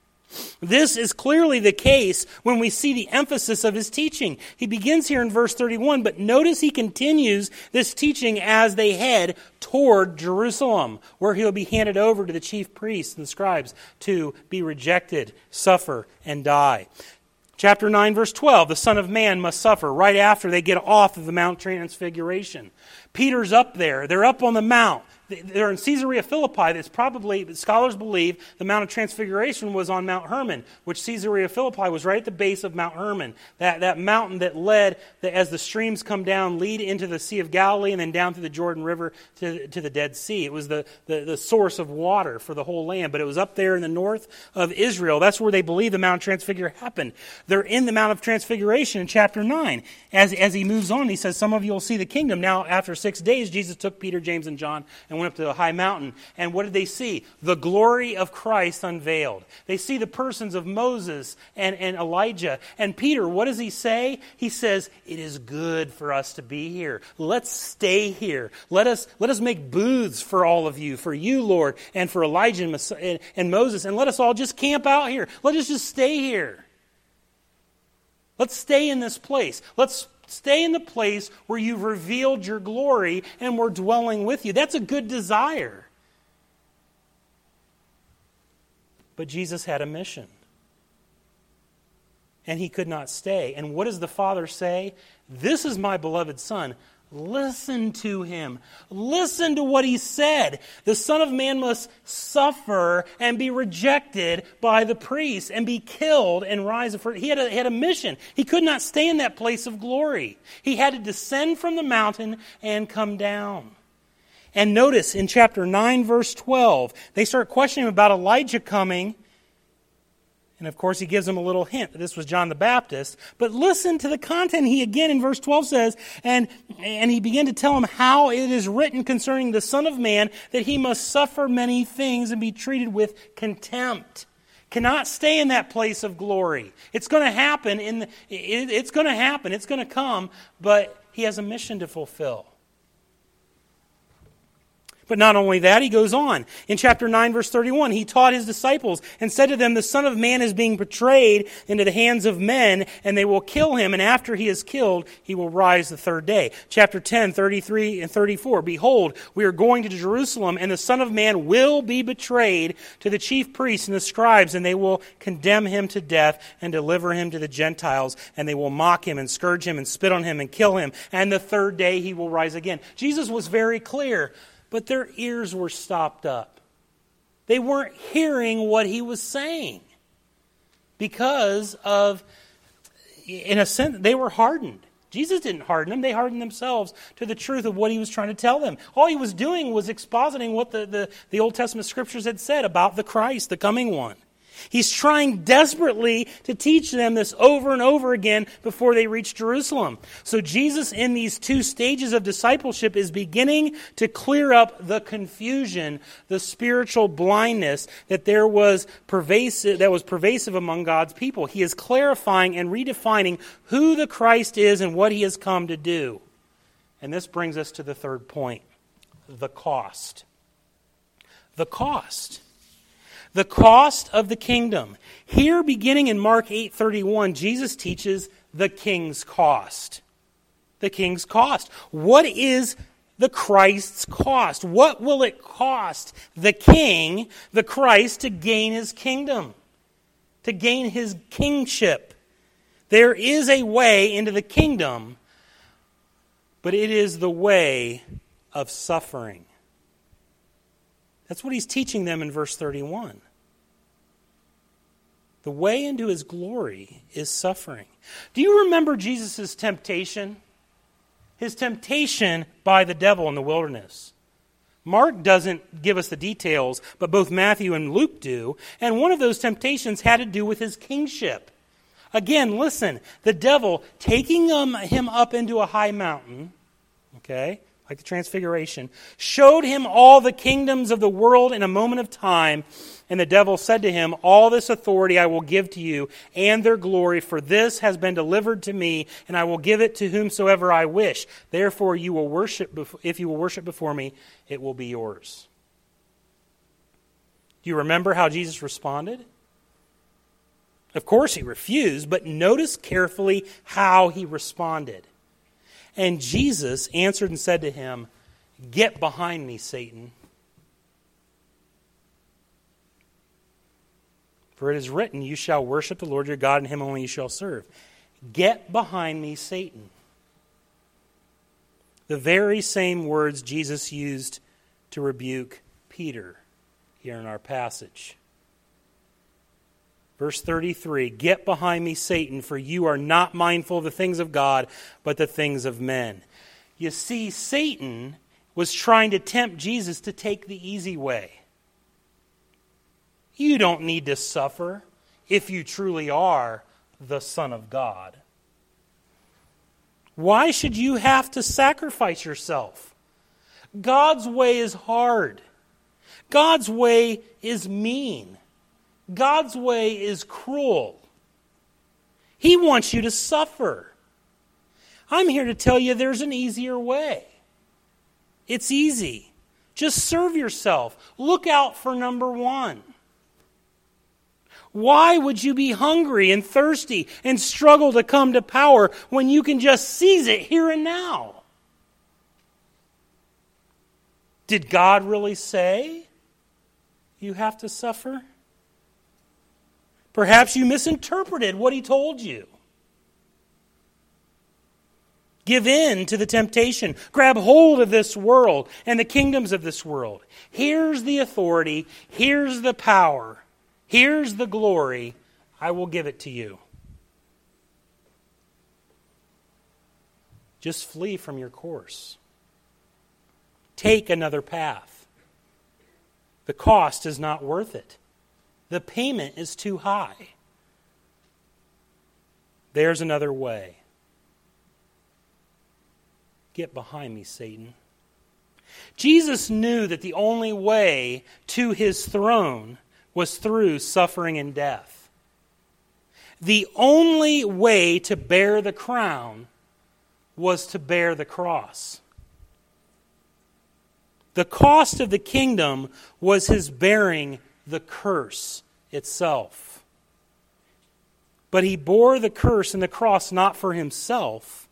This is clearly the case when we see the emphasis of his teaching. He begins here in verse thirty-one, but notice he continues this teaching as they head toward Jerusalem, where he'll be handed over to the chief priests and scribes to be rejected, suffer, and die. Chapter nine, verse twelve, the Son of Man must suffer right after they get off of the Mount Transfiguration. Peter's up there. They're up on the mount. They're in Caesarea Philippi. That's probably, scholars believe, the Mount of Transfiguration was on Mount Hermon, which Caesarea Philippi was right at the base of Mount Hermon. That, that mountain that led, that as the streams come down, lead into the Sea of Galilee and then down through the Jordan River to, to the Dead Sea. It was the, the, the source of water for the whole land, but it was up there in the north of Israel. That's where they believe the Mount of Transfiguration happened. They're in the Mount of Transfiguration in chapter nine. As, as he moves on, he says, some of you will see the kingdom. Now, after six days, Jesus took Peter, James, and John and went up to a high mountain. And what did they see? The glory of Christ unveiled. They see the persons of Moses and, and Elijah. And Peter, what does he say? He says, it is good for us to be here. Let's stay here. Let us, let us make booths for all of you, for you, Lord, and for Elijah and, and Moses. And let us all just camp out here. Let us just stay here. Let's stay in this place. Let's stay in the place where you've revealed your glory and we're dwelling with you. That's a good desire. But Jesus had a mission. And he could not stay. And what does the Father say? This is my beloved Son. Listen to him. Listen to what he said. The Son of Man must suffer and be rejected by the priests and be killed and rise. He had a, he had a mission. He could not stay in that place of glory. He had to descend from the mountain and come down. And notice in chapter nine, verse twelve, they start questioning him about Elijah coming. And of course, he gives them a little hint that this was John the Baptist. But listen to the content. He again in verse twelve says, and, and he began to tell them how it is written concerning the Son of Man that he must suffer many things and be treated with contempt. Cannot stay in that place of glory. It's going to happen. In the, it, it's going to happen. It's going to come. But he has a mission to fulfill. But not only that, he goes on. In chapter nine, verse thirty-one, he taught his disciples and said to them, the Son of Man is being betrayed into the hands of men, and they will kill him, and after he is killed, he will rise the third day. Chapter ten, thirty-three and thirty-four, behold, we are going to Jerusalem, and the Son of Man will be betrayed to the chief priests and the scribes, and they will condemn him to death and deliver him to the Gentiles, and they will mock him and scourge him and spit on him and kill him, and the third day he will rise again. Jesus was very clear. But their ears were stopped up. They weren't hearing what he was saying because of, in a sense, they were hardened. Jesus didn't harden them. They hardened themselves to the truth of what he was trying to tell them. All he was doing was expositing what the, the, the Old Testament scriptures had said about the Christ, the coming one. He's trying desperately to teach them this over and over again before they reach Jerusalem. So Jesus, in these two stages of discipleship, is beginning to clear up the confusion, the spiritual blindness that there was pervasive, that was pervasive among God's people. He is clarifying and redefining who the Christ is and what he has come to do. And this brings us to the third point, the cost. The cost. The cost of the kingdom. Here, beginning in Mark eight thirty-one, Jesus teaches the king's cost. The king's cost. What is the Christ's cost? What will it cost the king, the Christ, to gain his kingdom? To gain his kingship? There is a way into the kingdom, but it is the way of suffering. That's what he's teaching them in verse thirty-one. The way into his glory is suffering. Do you remember Jesus' temptation? His temptation by the devil in the wilderness. Mark doesn't give us the details, but both Matthew and Luke do. And one of those temptations had to do with his kingship. Again, listen, the devil taking um, him up into a high mountain, okay, like the Transfiguration, showed him all the kingdoms of the world in a moment of time. And the devil said to him, all this authority I will give to you and their glory, for this has been delivered to me, and I will give it to whomsoever I wish. Therefore, you will worship. If you will worship before me, it will be yours. Do you remember how Jesus responded? Of course, he refused, but notice carefully how he responded. And Jesus answered and said to him, get behind me, Satan. For it is written, you shall worship the Lord your God, and him only you shall serve. Get behind me, Satan. The very same words Jesus used to rebuke Peter here in our passage. Verse thirty-three, get behind me, Satan, for you are not mindful of the things of God, but the things of men. You see, Satan was trying to tempt Jesus to take the easy way. You don't need to suffer if you truly are the Son of God. Why should you have to sacrifice yourself? God's way is hard. God's way is mean. God's way is cruel. He wants you to suffer. I'm here to tell you there's an easier way. It's easy. Just serve yourself. Look out for number one. Why would you be hungry and thirsty and struggle to come to power when you can just seize it here and now? Did God really say you have to suffer? Perhaps you misinterpreted what he told you. Give in to the temptation. Grab hold of this world and the kingdoms of this world. Here's the authority. Here's the power. Here's the glory. I will give it to you. Just flee from your course. Take another path. The cost is not worth it. The payment is too high. There's another way. Get behind me, Satan. Jesus knew that the only way to his throne was through suffering and death. The only way to bear the crown was to bear the cross. The cost of the kingdom was his bearing the curse itself. But he bore the curse and the cross not for himself,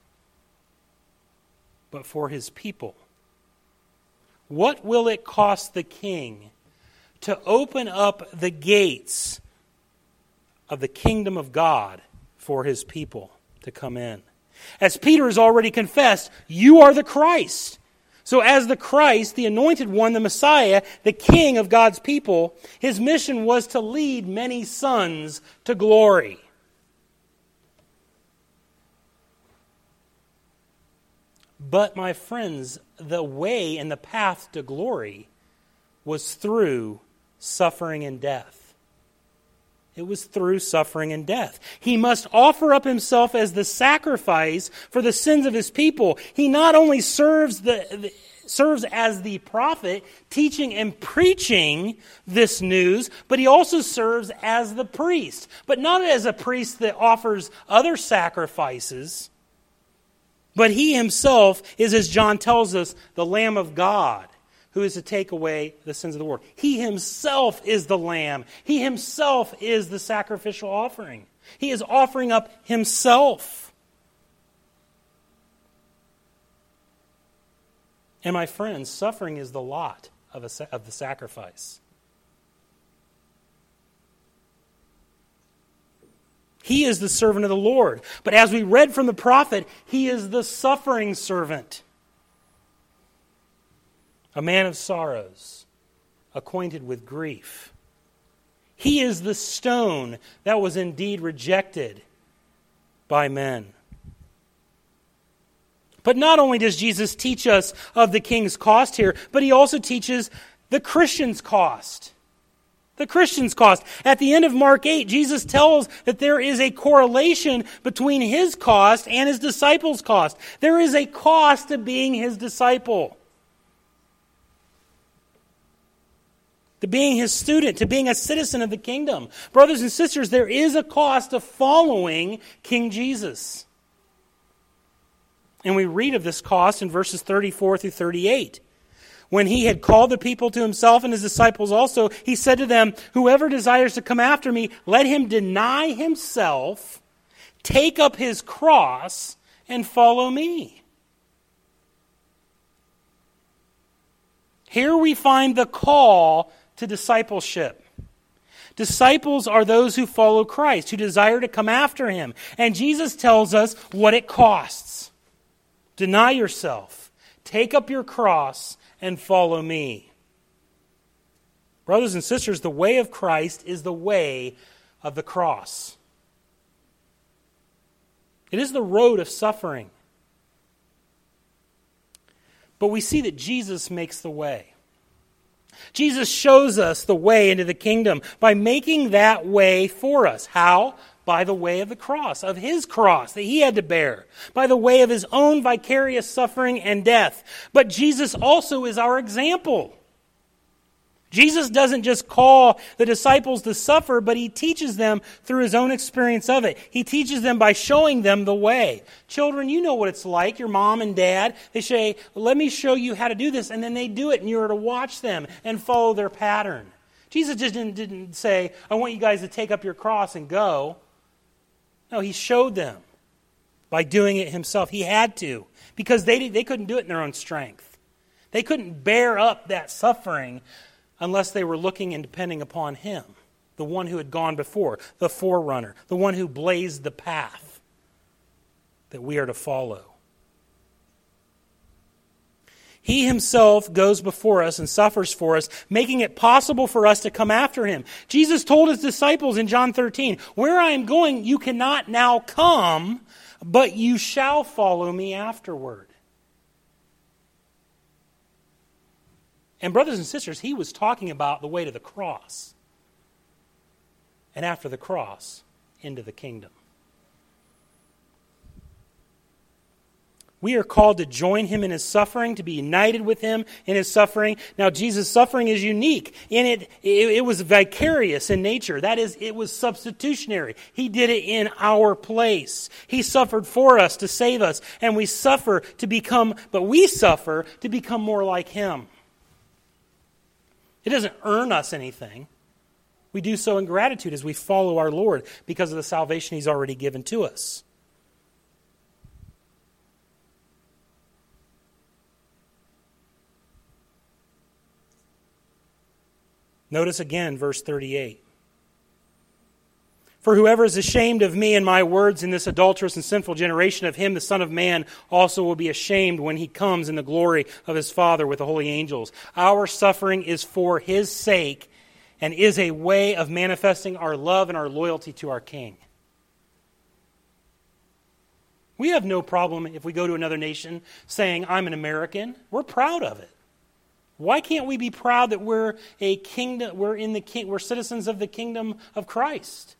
but for his people. What will it cost the king to open up the gates of the kingdom of God for his people to come in? As Peter has already confessed, you are the Christ. So as the Christ, the anointed one, the Messiah, the King of God's people, his mission was to lead many sons to glory. But my friends, the way and the path to glory was through suffering and death. It was through suffering and death. He must offer up himself as the sacrifice for the sins of his people. He not only serves the, the serves as the prophet, teaching and preaching this news, but he also serves as the priest. But not as a priest that offers other sacrifices, but he himself is, as John tells us, the Lamb of God, who is to take away the sins of the world. He himself is the Lamb. He himself is the sacrificial offering. He is offering up himself. And my friends, suffering is the lot of, a, of the sacrifice. He is the servant of the Lord. But as we read from the prophet, he is the suffering servant. A man of sorrows, acquainted with grief. He is the stone that was indeed rejected by men. But not only does Jesus teach us of the king's cost here, but he also teaches the Christian's cost. The Christian's cost. At the end of Mark eight, Jesus tells that there is a correlation between his cost and his disciples' cost. There is a cost to being his disciple. To being his student, to being a citizen of the kingdom. Brothers and sisters, there is a cost of following King Jesus. And we read of this cost in verses thirty-four through thirty-eight. When he had called the people to himself and his disciples also, he said to them, "Whoever desires to come after me, let him deny himself, take up his cross, and follow me." Here we find the call to discipleship. Disciples are those who follow Christ, who desire to come after him. And Jesus tells us what it costs. Deny yourself, take up your cross, and follow me. Brothers and sisters, the way of Christ is the way of the cross. It is the road of suffering. But we see that Jesus makes the way. Jesus shows us the way into the kingdom by making that way for us. How? By the way of the cross, of his cross that he had to bear. By the way of his own vicarious suffering and death. But Jesus also is our example. Jesus doesn't just call the disciples to suffer, but he teaches them through his own experience of it. He teaches them by showing them the way. Children, you know what it's like. Your mom and dad, they say, "Let me show you how to do this," and then they do it, and you're to watch them and follow their pattern. Jesus just didn't, didn't say, "I want you guys to take up your cross and go." No, he showed them by doing it himself. He had to, because they, they couldn't do it in their own strength. They couldn't bear up that suffering unless they were looking and depending upon him, the one who had gone before, the forerunner, the one who blazed the path that we are to follow. He himself goes before us and suffers for us, making it possible for us to come after him. Jesus told his disciples in John thirteen, "Where I am going, you cannot now come, but you shall follow me afterward." And brothers and sisters, he was talking about the way to the cross. And after the cross, into the kingdom. We are called to join him in his suffering, to be united with him in his suffering. Now, Jesus' suffering is unique. In it, it, it was vicarious in nature. That is, it was substitutionary. He did it in our place. He suffered for us to save us. And we suffer to become, but we suffer to become more like him. It doesn't earn us anything. We do so in gratitude as we follow our Lord because of the salvation He's already given to us. Notice again verse thirty-eight. For whoever is ashamed of me and my words in this adulterous and sinful generation, of him the Son of Man also will be ashamed when he comes in the glory of his Father with the holy angels. Our suffering is for His sake and is a way of manifesting our love and our loyalty to our King. We have no problem if we go to another nation saying, I'm an American. We're proud of it. Why can't we be proud that we're a kingdom, we're in the king, we're citizens of the kingdom of Christ?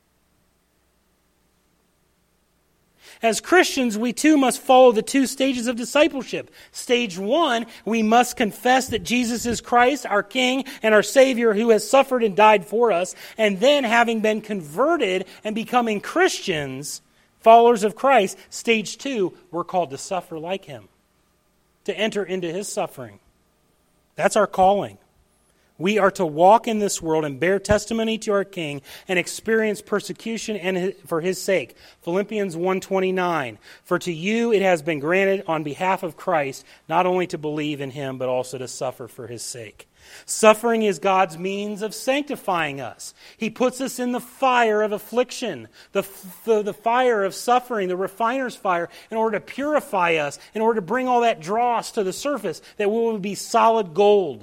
As Christians, we too must follow the two stages of discipleship. Stage one, we must confess that Jesus is Christ, our King and our Savior, who has suffered and died for us. And then, having been converted and becoming Christians, followers of Christ, stage two, we're called to suffer like Him, to enter into His suffering. That's our calling. We are to walk in this world and bear testimony to our King and experience persecution and for His sake. Philippians one twenty-nine, for to you it has been granted on behalf of Christ not only to believe in Him, but also to suffer for His sake. Suffering is God's means of sanctifying us. He puts us in the fire of affliction, the, the, the fire of suffering, the refiner's fire, in order to purify us, in order to bring all that dross to the surface, that we will be solid gold.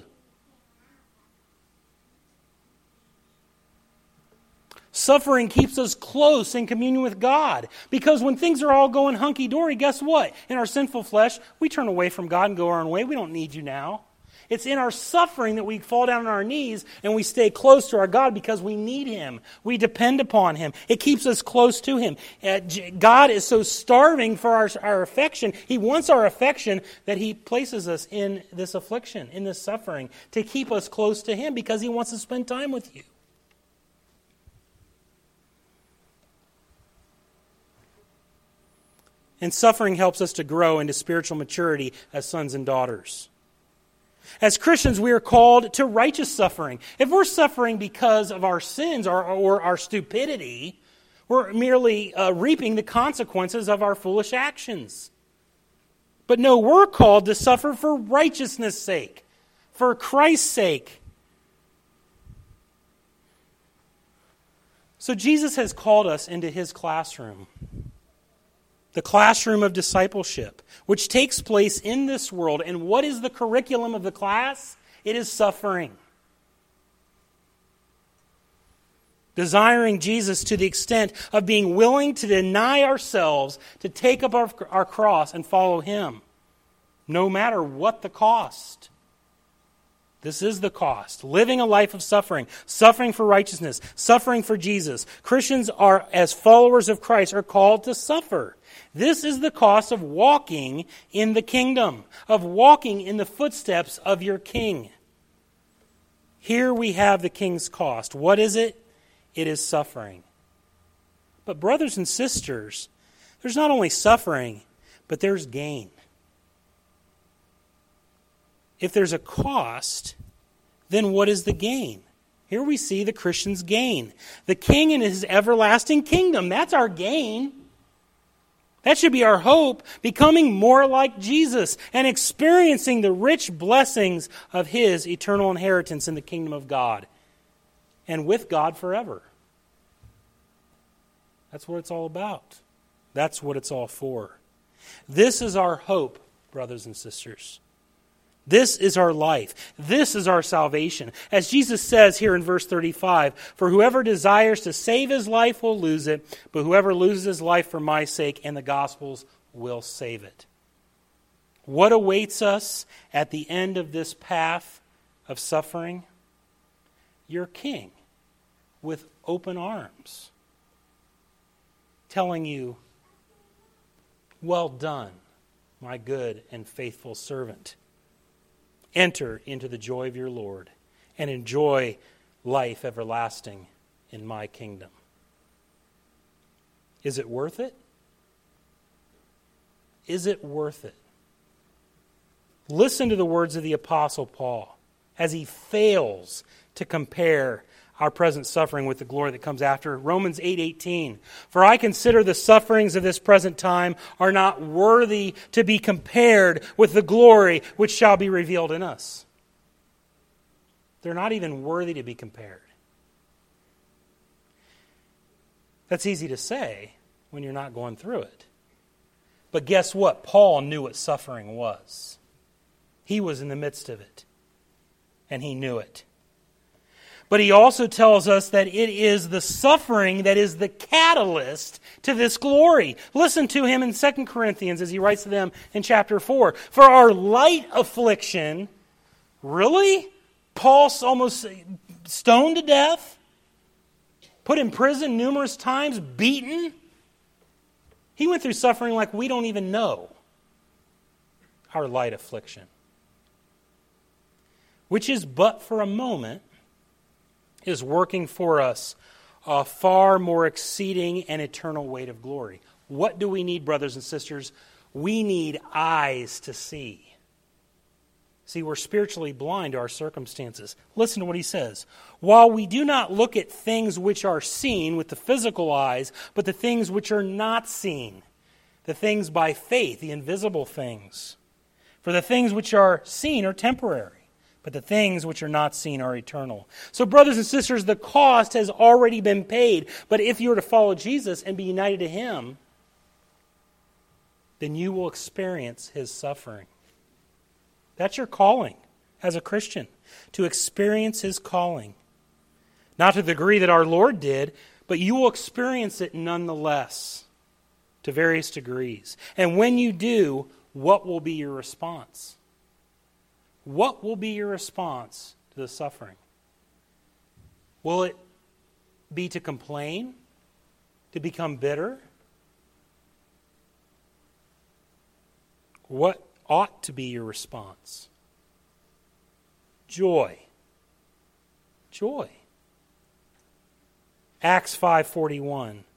Suffering keeps us close in communion with God. Because when things are all going hunky-dory, guess what? In our sinful flesh, we turn away from God and go our own way. We don't need you now. It's in our suffering that we fall down on our knees and we stay close to our God because we need Him. We depend upon Him. It keeps us close to Him. Uh, God is so starving for our, our affection. He wants our affection that He places us in this affliction, in this suffering, to keep us close to Him because He wants to spend time with you. And suffering helps us to grow into spiritual maturity as sons and daughters. As Christians, we are called to righteous suffering. If we're suffering because of our sins or, or our stupidity, we're merely uh, reaping the consequences of our foolish actions. But no, we're called to suffer for righteousness' sake, for Christ's sake. So Jesus has called us into His classroom. The classroom of discipleship, which takes place in this world. And what is the curriculum of the class? It is suffering. Desiring Jesus to the extent of being willing to deny ourselves, to take up our, our cross and follow Him, no matter what the cost. This is the cost. Living a life of suffering. Suffering for righteousness. Suffering for Jesus. Christians are, as followers of Christ, are called to suffer. This is the cost of walking in the kingdom, of walking in the footsteps of your King. Here we have the King's cost. What is it? It is suffering. But brothers and sisters, there's not only suffering, but there's gain. If there's a cost, then what is the gain? Here we see the Christian's gain. The King and His everlasting kingdom. That's our gain. That should be our hope, becoming more like Jesus and experiencing the rich blessings of His eternal inheritance in the kingdom of God and with God forever. That's what it's all about. That's what it's all for. This is our hope, brothers and sisters. This is our life. This is our salvation. As Jesus says here in verse thirty-five, for whoever desires to save his life will lose it, but whoever loses his life for my sake and the gospel's will save it. What awaits us at the end of this path of suffering? Your King with open arms, telling you, well done, my good and faithful servant. Enter into the joy of your Lord and enjoy life everlasting in my kingdom. Is it worth it? Is it worth it? Listen to the words of the Apostle Paul. as he fails to compare our present suffering with the glory that comes after. Romans eight eighteen. For I consider the sufferings of this present time are not worthy to be compared with the glory which shall be revealed in us. They're not even worthy to be compared. That's easy to say when you're not going through it. But guess what? Paul knew what suffering was. He was in the midst of it. And he knew it. But he also tells us that it is the suffering that is the catalyst to this glory. Listen to him in Second Corinthians as he writes to them in chapter four. For our light affliction, really? Paul's almost stoned to death? Put in prison numerous times? Beaten? He went through suffering like we don't even know. Our light affliction. Which is but for a moment, is working for us a far more exceeding and eternal weight of glory. What do we need, brothers and sisters? We need eyes to see. See, we're spiritually blind to our circumstances. Listen to what he says. While we do not look at things which are seen with the physical eyes, but the things which are not seen, the things by faith, the invisible things. For the things which are seen are temporary, but the things which are not seen are eternal. So, brothers and sisters, the cost has already been paid. But if you were to follow Jesus and be united to Him, then you will experience His suffering. That's your calling as a Christian, to experience His calling. Not to the degree that our Lord did, but you will experience it nonetheless, to various degrees. And when you do, what will be your response? What will be your response to the suffering? Will it be to complain? To become bitter? What ought to be your response? Joy. Joy. Acts five forty-one.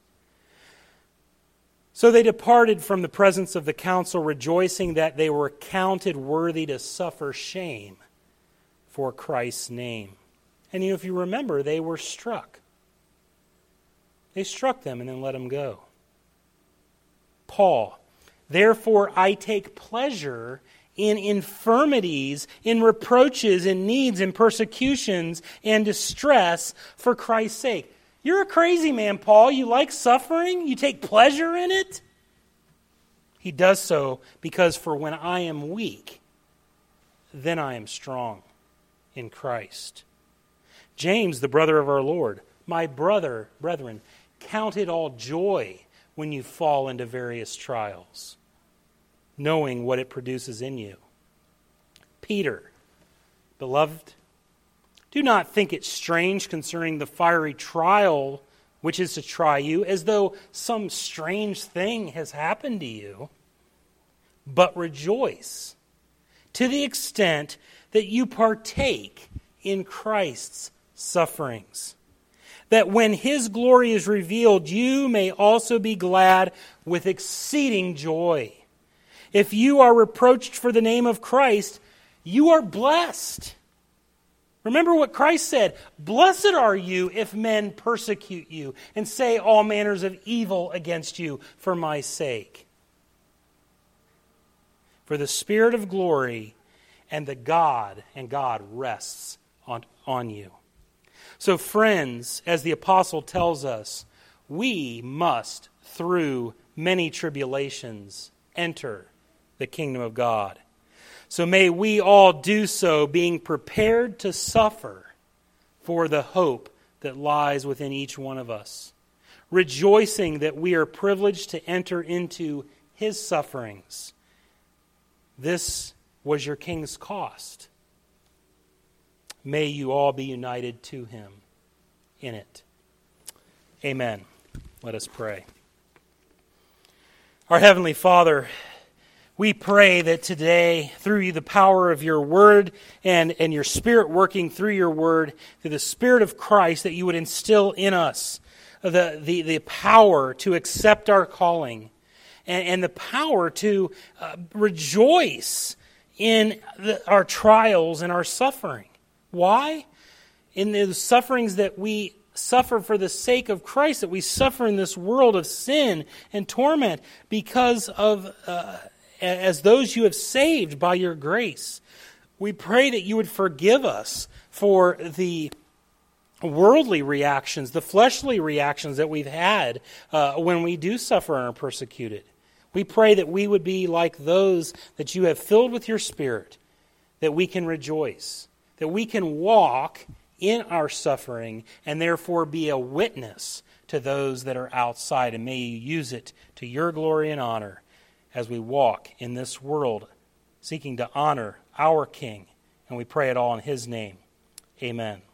So they departed from the presence of the council, rejoicing that they were counted worthy to suffer shame for Christ's name. And if you remember, they were struck. They struck them and then let them go. Paul, therefore I take pleasure in infirmities, in reproaches, in needs, in persecutions, and distress for Christ's sake. You're a crazy man, Paul. You like suffering? You take pleasure in it? He does so because for when I am weak, then I am strong in Christ. James, the brother of our Lord, my brother, brethren, count it all joy when you fall into various trials, knowing what it produces in you. Peter, beloved, do not think it strange concerning the fiery trial which is to try you, as though some strange thing has happened to you. But rejoice to the extent that you partake in Christ's sufferings, that when His glory is revealed, you may also be glad with exceeding joy. If you are reproached for the name of Christ, you are blessed. Remember what Christ said, blessed are you if men persecute you and say all manners of evil against you for my sake. For the Spirit of glory and the God and God rests on, on you. So friends, as the apostle tells us, we must, through many tribulations, enter the kingdom of God. So may we all do so, being prepared to suffer for the hope that lies within each one of us, rejoicing that we are privileged to enter into His sufferings. This was your King's cost. May you all be united to Him in it. Amen. Let us pray. Our Heavenly Father, we pray that today, through the power of your word and, and your Spirit working through your word, through the Spirit of Christ, that you would instill in us the, the, the power to accept our calling and, and the power to uh, rejoice in the, our trials and our suffering. Why? In the sufferings that we suffer for the sake of Christ, that we suffer in this world of sin and torment because of, uh, as those you have saved by your grace. We pray that you would forgive us for the worldly reactions, the fleshly reactions that we've had uh, when we do suffer and are persecuted. We pray that we would be like those that you have filled with your Spirit, that we can rejoice, that we can walk in our suffering and therefore be a witness to those that are outside. And may you use it to your glory and honor as we walk in this world, seeking to honor our King. And we pray it all in his name. Amen.